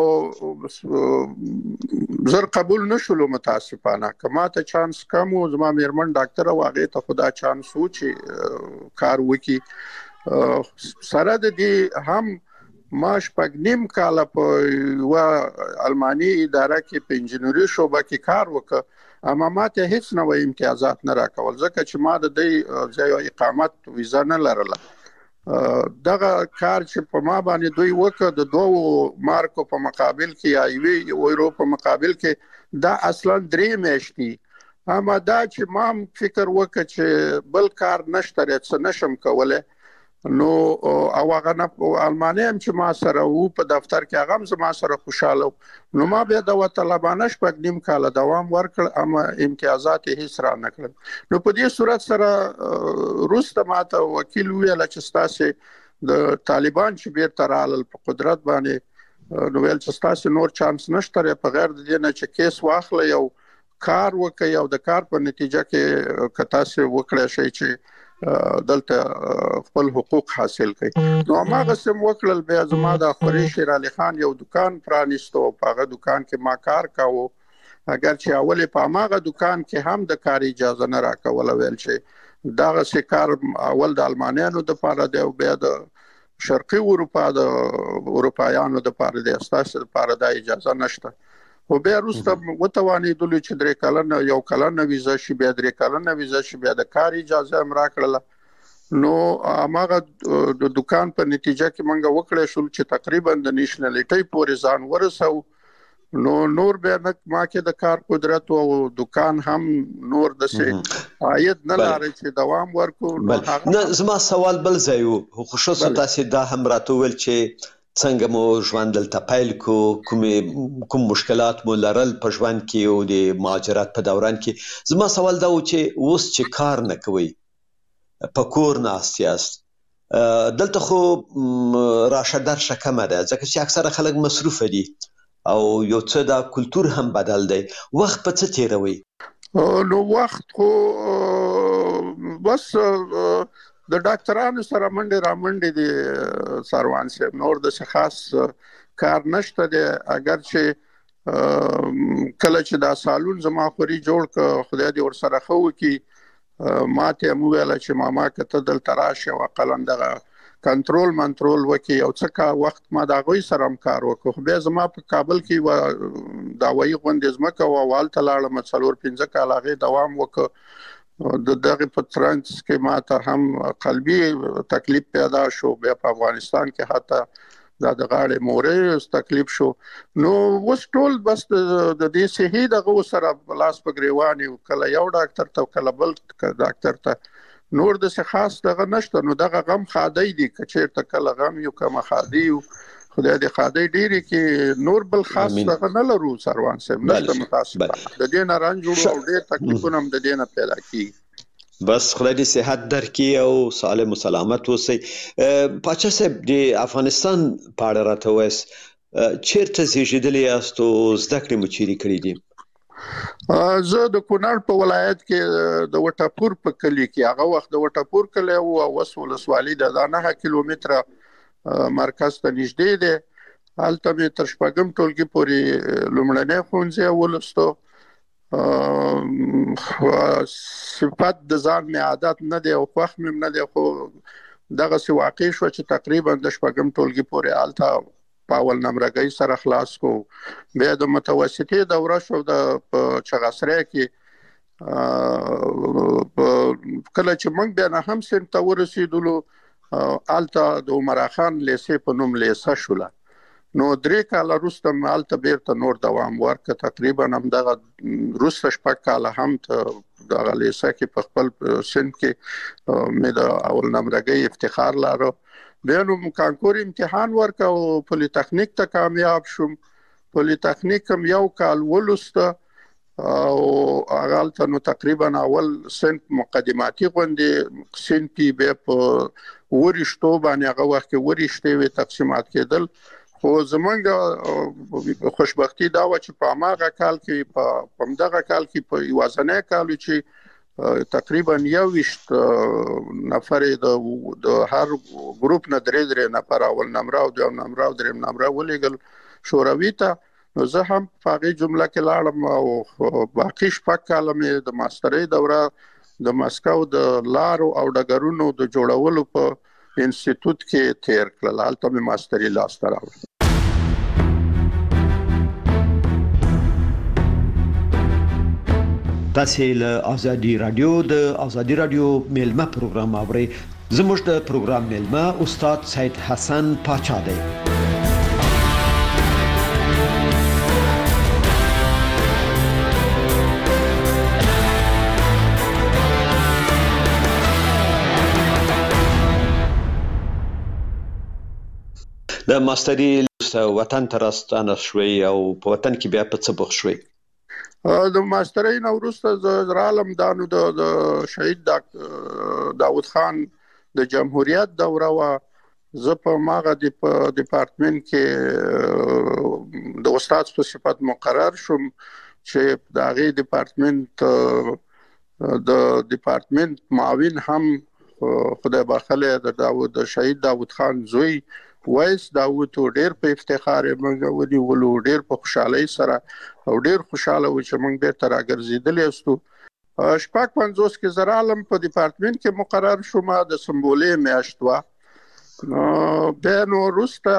زر قبول نشولو متاسفانه که ما ته چانس کم و زما میرمن ډاکټره و هغې ته خو دا چانس و چې کار وکړي. سره د دې هم ما 6.5 کاله په یوه الماني اداره کې په انجینري شعبه کې کار وکړ اما ما ته هیڅ نوی امتیازات نه راکول ځکه چې ما د دې ځای اقامت ویزا نه لرله. دغه کار چې په ما باندې دوی وکړ د 2 مارکو په مقابل کې یا 1 یورو په مقابل کې دا اصلا 3 میاشتې اما دا چې ما فکر وکړ چې بل کار نشته څه نشم کولی نو او هغه الماني هم چې ما سره وو په دفتر کې هغه هم زما سره خوشاله نو ما بیا د طالبانه 6.5 کاله دوام ورکړ اما امتیازات هیڅ را نه کړل. نو په دې صورت سره وروسته ما ته وکیل ویل چې ستاسو د طالبان چې بیرته رالل په قدرت باندې نو ویل چې ستاسو نور چانس نشته په غیر د دې نه چې کیس واخلئ او کار وکړئ او د کار په نتیجه کې که تاسو وکړئ شئ چې دلته خپل حقوق حاصل کړي. نو هغه سم وکړل بیا زما د خوري شیر علي خان یو دکان پرانیستو په هغه دکان کې ما کار کاوه اگر چې اول په هغه دکان کې هم د کار اجازه نه راکول ویل چې دا کار اول د المانیانو د لپاره دی او بیا د شرقي اروپا د اروپایانو د لپاره دی ستاسو لپاره د اجازه نشته. او بیا وروسته وتوانېدلو چې 3 کلنه یو کلنه ویزا شي بیا 3 کلنه ویزا شي بیا د کار اجازه هم راکړله. نو هغه د دکان په نتیجه کې موږ وکړی شو چې تقریبا د نیشنلټۍ پورې ځان ورسو. نو نور بیا ما کې د کار قدرت او دکان هم نور دسه عاید نه لري چې دوام ورکو. نه زما سوال بل ځای وو خصوصا تاسو دا هم راته ویل چې څنګه مو ژوند دلته پیل کو کوم مشکلات مو لرل په ژوند کې او د مهاجرت په دوران کې. زما سوال دا و چې اوس چې کار نه کوئ په کور ناست یاست دلته خو راشه درشه کمه ده ځکه چې اکثره خلک مصروفه دي او یو څه دا کلتور هم بدل دی. وخت په څه تیروي؟ نو وخت خو بس د ډاکټرانو سره منډې رامنډې دي سروان صاحب، نور د خاص کار نشته دی. اگر چې کله چې دا سالون زما خوري جوړ ک خدای دې ورسره خو کی ماته مو ویل چې ماما کته دل تراشه او قلندغه کنټرول منټرول وکي او څه کا وخت ما دا غوي سره کار وکړو. خو به زما په کابل کې دا وایي غونډې زمکه او والته لاړم 4-5 کال هغه دوام وکړ. د دغه په ترنس کې ماته هم قلبي تکلیف پیدا شو، بیا په افغانستان کې حتی دا د غاړې مورې تکلیف شو. نو وس ټول بس د دې صحي دغه سره لاس په گریوان یو، کله یو ډاکټر ته کله بل ډاکټر ته، نور د څه خاص دغه نشته. نو دغه غم خادي دي کچېرته کله غم یو کما خادي یو خدای دې خادي ډیری کې نور بل خاص دغه نه لرو سروان صاحب، نشته متاسف د دې نه رنج او ډېر تکلیفونه هم د دې نه پیدا کیږي. بس خدای دې صحت درکړي او سالم و سلامت اوسئ. پاچا صاحب د افغانستان په اړه راته وایاست، چیرته زیږېدلي یاست او زده کړې مو چیرې کړې دي؟ زه د کونړ په ولایت کې د وټاپور په کلی کې، هغه وخت د وټاپور کلی او اوس ولسوالي د 9 کیلومتره مرکز ته نږدې دی. هلته مې تر شپږم ټولګي پورې لومړنی ښوونځی ولوستو. صفت د ځان مې عادت نه دی او خوښ مې نه دی، خو دغسې واقع شو چې تقریبا د شپږم ټولګي پورې هلته په اول نمرګۍ سره خلاص کو. بیا د متوسطې دوره شو د چغسری کې. کله چې موږ بیا نهم صنف ته ورسېدلو هلته د عمرا خان لیسې په نوم لیسه شوله. نو 3 کاله وروسته مې هلته بیرته نور دوام ورکړ. تقریبا همدغه وروسته 6 کاله هم دغه لیسه کې په خپل صنف کې مې د اول نمرګۍ افتخار لاره. بیا نو کانکور امتحان ورکړ او پولیتخنیک ته کامیاب شوم. پولیتخنیک هم 1 کال ولوسته او هغه هلته نو تقریبا اول صنف مقدماتي غونډې صنفي بیا په ورشتو باندې هغه وخت کې ورشتې وې تقسیمات کېدل. خو زمونږ خوشبختي دا و چې په هغه کال کې په همدغه کال کې په یوازنی کال چې تقریبا 21 نفر د هر ګروپ نه 3 نفر اول نمره او دویم نمره او دریم نمره ولېږل شوروي ته. نو زه هم په هغې جمله کې لاړم او باقي 6 کاله مې د ماسترۍ دوره د مسکو د لارو او ډګرونو د جوړولو په انسټیټیوټ کې تیر کړل. هلته مې ماستري لاسته راوړه. تاسې له ازادي رادیو د ازادي رادیو میلمه پروګرام اورئ. زموږ د پروګرام میلمه استاد سید حسن پاچا دی. د ماستري وطن ته راستانه شوي او په وطن کې بیا په څه بوخت شوي؟ د ماسترۍ نه وروسته زه رالم دانو د شهید داود خان د جمهوریت دوره وه. زه په هغه ډپارټمنټ کې د استاد په صفت مقرر شوم چې د هغې ډپارټمنټ معاون هم خدای بخښلی د شهید داود خان زوی وایس داود ډېر په افتخار موږ ونیولو، ډېر په خوشحالۍ سره او ډېر خوشحاله و چې موږ بیرته راګرځېدلی یاستو. 55 کې زه رالم په ډپارټمنټ کې مقرر شوم. د سمبولې میاشت وه. بیا نو وروسته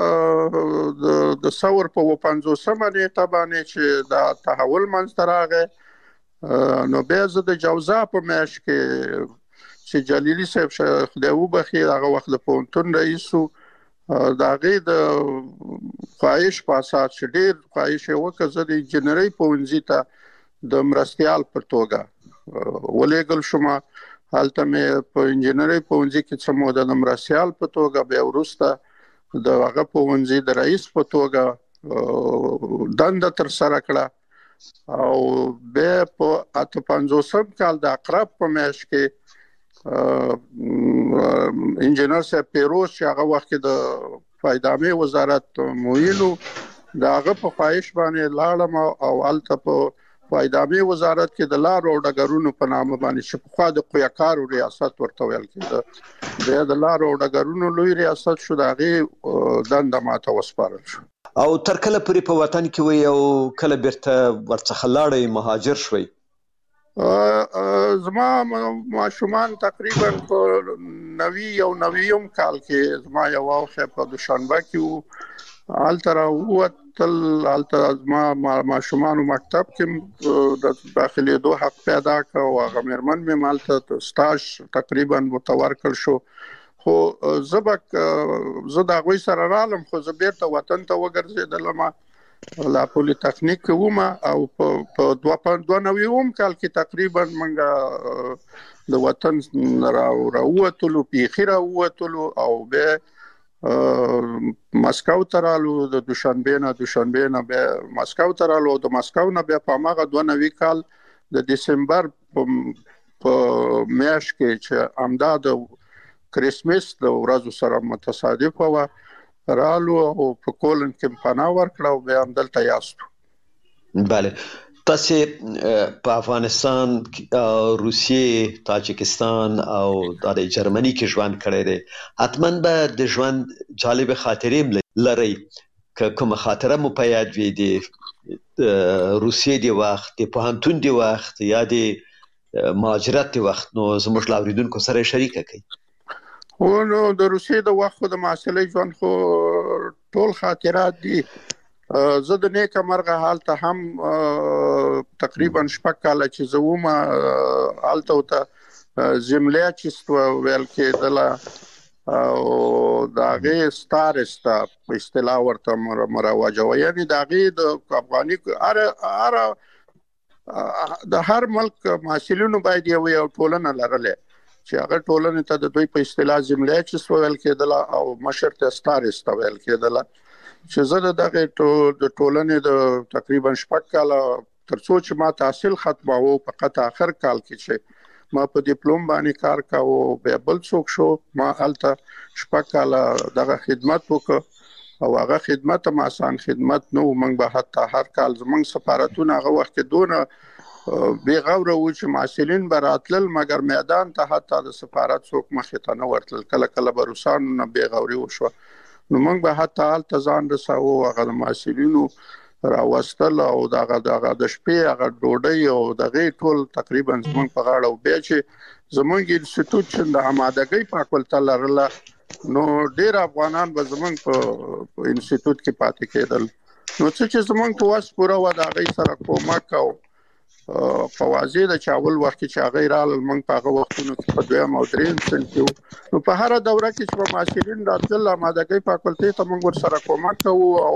د ثور په 55مه نیټه باندې چې دا تحول منځته راغی، نو بیا زه د جوزا په میاشت کې چې جلیلي صاحب خدای وبخښي هغه وخت د پوهنتون رئیس و، د هغې د خواهش په اساس چې ډېر خواهش یې وکړ زه د انجینرۍ پوهنځي ته د مرستیال په توګه ولېږل شوم. هلته مې په انجینرۍ پوهنځي کې څه موده د مرستیال په توګه، بیا وروسته د هغه پوهنځي د رئیس په توګه دنده ترسره کړه او بیا په 58 کال د اقرب په میاشت کې انجینر صاحب پیروز چې هغه وخت کې د فایدامې وزارت مویلو دا هغه په خواهش باندې لاړم او هلته په فایدامې وزارت کې د لارو او ډګرونو په نامه باندې چې پخوا د قویاکارو ریاست ورته ویل کېده بیا د لارو او ډګرونو لوی ریاست شو د هغې دنده ماته وسپارل شو. او تر کله پورې په وطن کې وي او کله بیرته ورڅخه لاړئ مهاجر شوئ؟ زما ماشومان تقریبا په 90 کال کې زما یو وخت په دوشنبه کې وو هلته راووتل هلته زما ماشومانو مکتب کې د داخلېدو حق پیدا کړ او هغه مېرمن مې هلته سټاژ تقریبا ورته ورکړل شو خو زه د هغوی سره رالم خو زه بیرته وطن ته وګرځېدلم لا پولی تخنیک وم او په 92 کال کې تقریبا منګه د وطن راووتلو پیښې راووتلو او به مسکو ته رالو د دوشنبې نه بیا مسکو ته رالو د مسکو نه بیا په هماغه 92 کال د دسمبر په میاشت کې چې همدا د کریسمس د ورځو سره متصادفه وه رالو او په کولن کې پناه ورکړه او بیا هم دلته یاستو. بله تاسې په افغانستان روسیې تاجکستان او د جرمني کې ژوند کړی دی حتما به د ژوند جالب خاطرې لرئ که کومه خاطره مو په یاد وي د روسیې د وخت د پوهنتون د وخت یا د مهاجرت د وخت نو زموږ له اورېدونکو سره شریکه کړئ. نو د روسیې د وخت خو د محصلۍ ژوند خو ټول خاطرات دي زه د نیکه مرغه هلته هم تقریبا 6 کاله چې زه وم هلته ورته زملیاچیست ویل کېدله او د هغې ستارسته په اصطلاح ورته مروجه وه یعنې د هغې د افغاني د هر ملک محصلینو باید یو ټولنه لرلی چې هغه ټولنې ته د دوی په اصطلاح زملیاچیست ویل کېدله او مشر ته ستارسته ویل کېدله چې زه د دغې د ټولنې د تقریبا 6 کاله تر څو چې ما تحصیل ختماوه فقط آخر کال کې چې ما په ډیپلوم باندې کار کاوه بیا بل څوک شو ما هلته 6 کاله دغه خدمت وکړ او هغه خدمت هم آسان خدمت نه و موږ به حتی هر کال زموږ سفارتونه هغه وخت کې دونه بې غوره و چې محصلین به راتلل مګر میدان ته حتی د سفارت څوک مخې ته نه ورتلل کله به روسانو نه بې غوري وشوه نو موږ به حتی هلته ځان رساوه هغه د محصلینو راوستل او دغه د شپې هغه ډوډۍ او دغې ټول تقریبا زموږ په غاړه او بیا چې زموږ انسټیټیوټ چې د آمادګۍ فاکولته لرله نو ډېر افغانان به زموږ په انسټیټیوټ کې پاتې کېدل نو څه چې زموږ په وس پوره وه د هغې سره کومک او په واضح ده چې اول وخت کې چې هغې رالل موږ په هغه وختونو کې په 2 او 3 صنف کې وو نو په هره دوره کې چې به محصلین راتلل آمادګۍ فاکولتې ته موږ ورسره کومک کوو او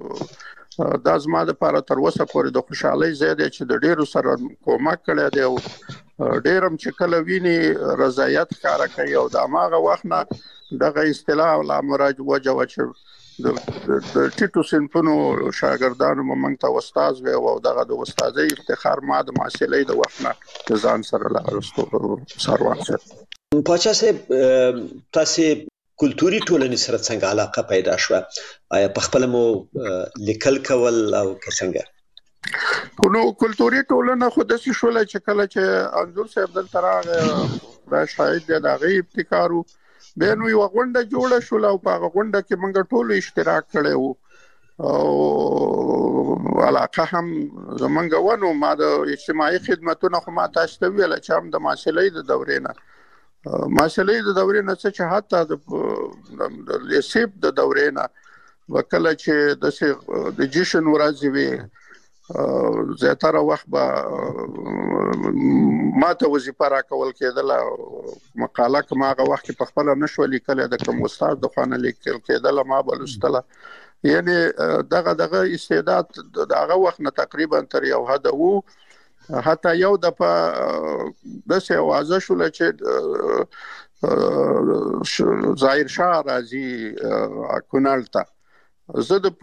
دا زما دپاره تر اوسه پورې د خوشحالۍ ځای دی چې د ډېرو سره کومک کړی دی او ډېر هم چې کله ویني رضایت ښکاره کوي او د هماغه وخت نه دغه اصطلاح لا مراجع وجه وه چې د ټیټو صنفونو شاګردانو به موږ ته استاد وی او دغه د استادۍ افتخار ما د محصلۍ د وخت نه د ځان سره لاغستو سروان صاحب. پاچا صاحب تاسې کلتوري ټولنې سره څنګه علاقه پیدا شوه آیا په خپله مو لیکل کول او که څنګه؟ نو کلتوري ټولنه خو داسې شوله چې کله چې انځور صاحب دلته راغی دا شاید دی د هغې ابتکار و بیا نو یوه غونډه جوړه شوله او په هغه غونډه کې موږ ټولو اشتراک کړی و او علاقه هم زموږ وه نو ما د اجتماعي خدمتونه خو ما تاسو ته وویله چې هم د محصلۍ د دورې نه څه چې حتی د لیسیب د دورې نه به کله چې داسې د جشن ورځې وي زیاتره وخت به ما ته وظیفه راکول کېدله مقاله که ما هغه وخت کې په خپله نه شوه لیکلی د کوم استاد د خوا نه لیکل کېدله ما به لوستله یعنې دغه استعداد د هغه وخت نه تقریبا تر یو حده وو حتی یو دفعه داسې اوازه شوله چې ظاهر شاه راځي کونړ ته زه د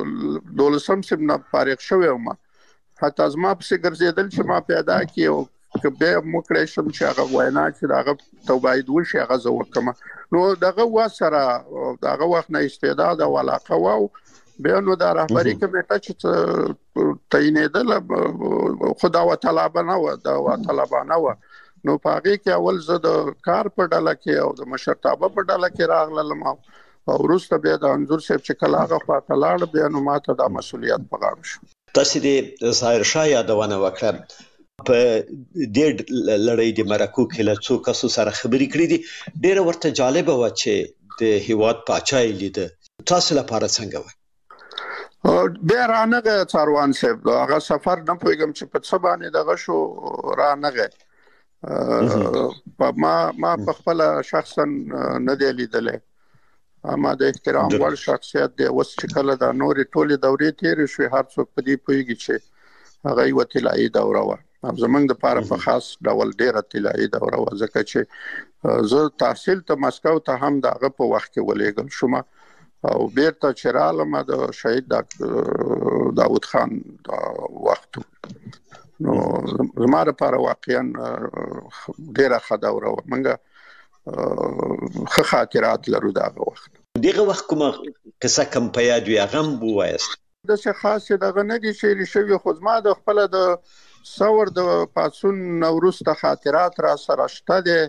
12 صنف نه فارغ شوی وم حتی زما پسې ګرځېدل چې ما پیدا کړي او که به موکړې شم چې هغه وینا چې هغه توباید وشي هغه زه وکم نو دغه وسره دغه وخت نه استعداد او علاقه وو بیا نو د رهبري کمیټه چې تعینېدل خدا وطلبانه و د طلبانه و نو پاګه کې اول زه د کار په ډله کې او د مشرتابه په ډله کې راغلم او وروسته بیا د انځور صاحب چې کله هغه خواته لاړ بیا نو ماته د مسؤلیت په غاړه شو. تاسو د ظاهر شاه یادونه وکړه په دې لړۍ د مرکو کې له څو کسو سره خبرې کړې دي ډېر ورته جالب و چې د هیواد پاچای لید تاسو لپاره څنګه و بیا رانغه څاروان صاحب هغه سفر نه پوهیږم چې په څه باندې دغه شو رانغه ما په خپل شخصا نه دی لیدلې ما د احترام وړ شخصیت دی اوس چې کله د نورې ټولې دورې تیرې شوې هر څوک په دې پوهیږي چې هغه یو طلایي دوره وه زمونږ دپاره په خاص ډول ډېره طلایي دوره وه ځکه چې زه تحصیل ته مسکو ته هم د هغه په وخت کې ولېږل شوم او بیرته چې رالم د شهید داود خان وخت نو زما لپاره واقعا ډېره ښه دوره وه موږ ښه خاطرات لرو د هغه وخت دغه وخت کومه قصه کوم په یاد وي هغه هم ووایاست داسې خاصې دغه نه دي شعري شوي خو زما د خپله د ثور د پاڅون نه وروسته خاطرات را سره شته دی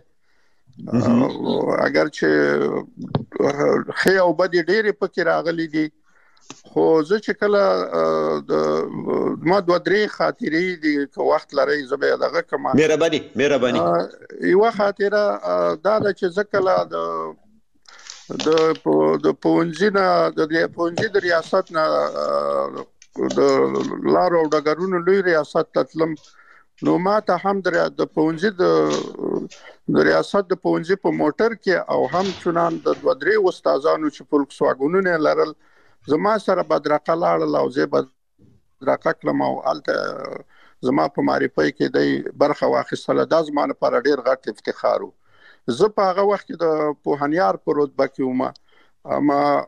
اگر چې ښې او بدې ډېرې پکې راغلي دي خو زه چې کله ما دوه درې خاطرې دي که وخت لرئ زه به یې دغه کړم مهرباني یوه خاطره دا ده چې زه کله د پوهنځي نه د پوهنځي د ریاست نه د لارو او ډګرونو لوی ریاست ته تلم نو ما ته هم د پوهنځي د ریاست د پوهنځي په موټر کې او هم چنان د دوه درې استادانو چې فولکس واګونونه لرل زما سره بدرقه لاړل او زه بدرقه کړم او هلته زما په معرفۍ کې دی برخه واخیستله دا زما لپاره ډېر غټ افتخار و زه په هغه وخت کې د پوهنیار په رتبه کې وم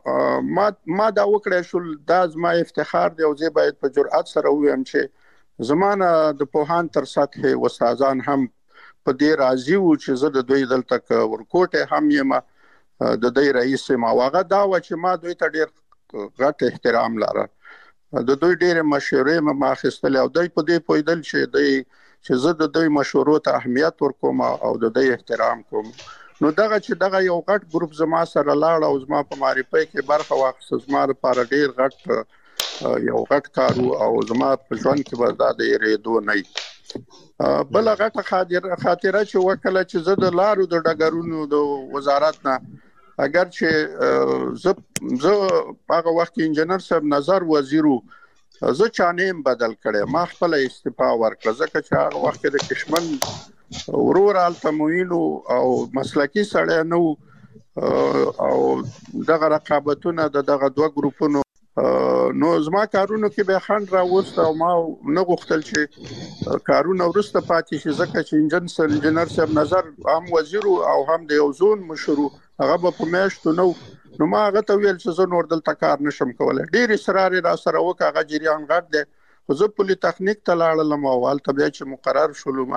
ما دا وکړی شول دا زما افتخار دی او زه باید په جرأت سره ووایم چې زما نه د پوهان تر سطحې استادان هم په دې راضي وو چې زه د دوی دلته ورکوټی هم یم د دوی رئیس یم او هغه دا وه چې ما دوی ته ډېر غټ احترام لاره د دوی ډېرې مشورې مې اخیستلې او دوی په دې پوهېدل چې زه د دوی مشورو ته اهمیت ورکوم او د دوی احترام کوم نو دغه یو غټ ګروپ زما سره لاړ او زما په معرفۍ کې برخه واخیسته زما لپاره ډېر غټ یو غټ کار او زما په ژوند کې به دا د هېرېدو نه وي بله غټه خاطره چې وکړله چې زه د لارو د ډګرونو د وزارت نه اگر چې زه هغه وخت کې انجینر صاحب نظر وزیر و زه چانیم بدل کړی ما خپله استعفا ورکړه ځکه چې هغه وخت کې د کشمن ورور هلته معین او مسلکي سړی نه و او دغه رقابتونه د دغه دوه ګروپونو نو زما کارونو کې به خنډ راوست او ما نه غوښتل چې کارونه وروسته پاتې شي ځکه چې انجینر صاحب نظر هم وزیر او هم د یو زون مشر هغه به په میاشتو نو ما هغه ته ویل چې زه نور دلته کار نشم کولی ډېر اصرار یې را سره وکړه هغه جریان غټ دی خو زه پولي تخنیک ته لاړلم او هلته بیا چې مقرر شولم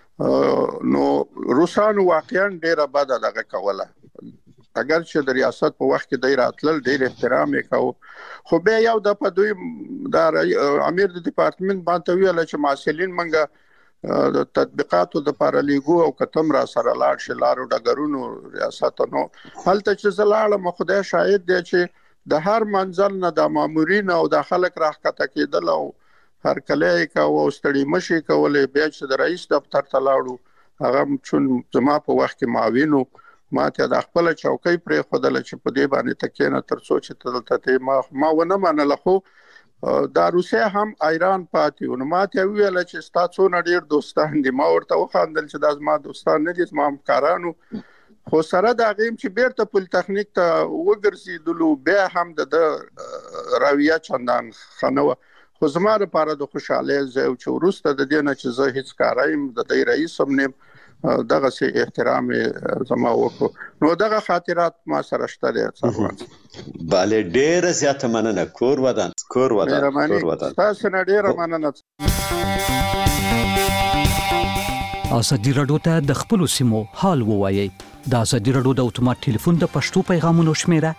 نو روسانو واقعا ډېره بده دغه کوله اگر چې د ریاست په وخت کې دی راتلل ډېر احترام یې کوو خو بیا یو دفعه دوی د امیر د ډپارټمنټ باندې ویل چې محصلین منګه د تطبیقاتو د لپاره لیږو او که تم را سره لاړ شي لارو ډګرونو ریاست نو هلته چې زه لاړم خدای شاهد دی چې د هر منزل نه د مامورین او د خلک راښکته کېدل او هرکلی یې کوه او ستړي مشي کولې بیا چې د رئیس دفتر ته لاړو هغه چون زما په وخت کې معاون و ما ته د خپل چوکۍ پرېښودله چې په دې باندې ته کښېنه تر څو چې ته دلته ما ونه منله خو دا روسیه هم ایران پاتې و نو ما ته وویله چې ستا څونه ډېر دوستان دي ما ورته وخندل چې دا زما دوستان نه دي زما همکاران خو سره د هغې چې بیرته پولي تخنیک ته وګرځېدلو بیا هم د رویه چندان ښه نه وه خو زما لپاره د خوشحالۍ ځای و چې وروسته د دې نه چې زه هېڅ کاره یم د دی رئیس هم نیم دغسې احترام زما وکړو نو دغه خاطرات ما سره شته دی بله ډېره زیاته مننه کور ودان مهرباني ستاسو نه ډېره مننه ازادي راډیو ته د خپل سیمو حال ووایي. د ازادي راډیو د اتومات ټلیفون د پښتو پیغامونو شمیره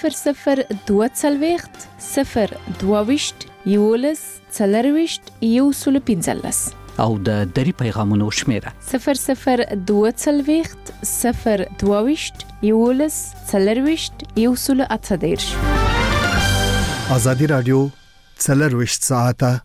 0022 022 11 115 او د دری پیغامونو شمیره 0022 022 11 118. ازادي راډیو 24 ساعته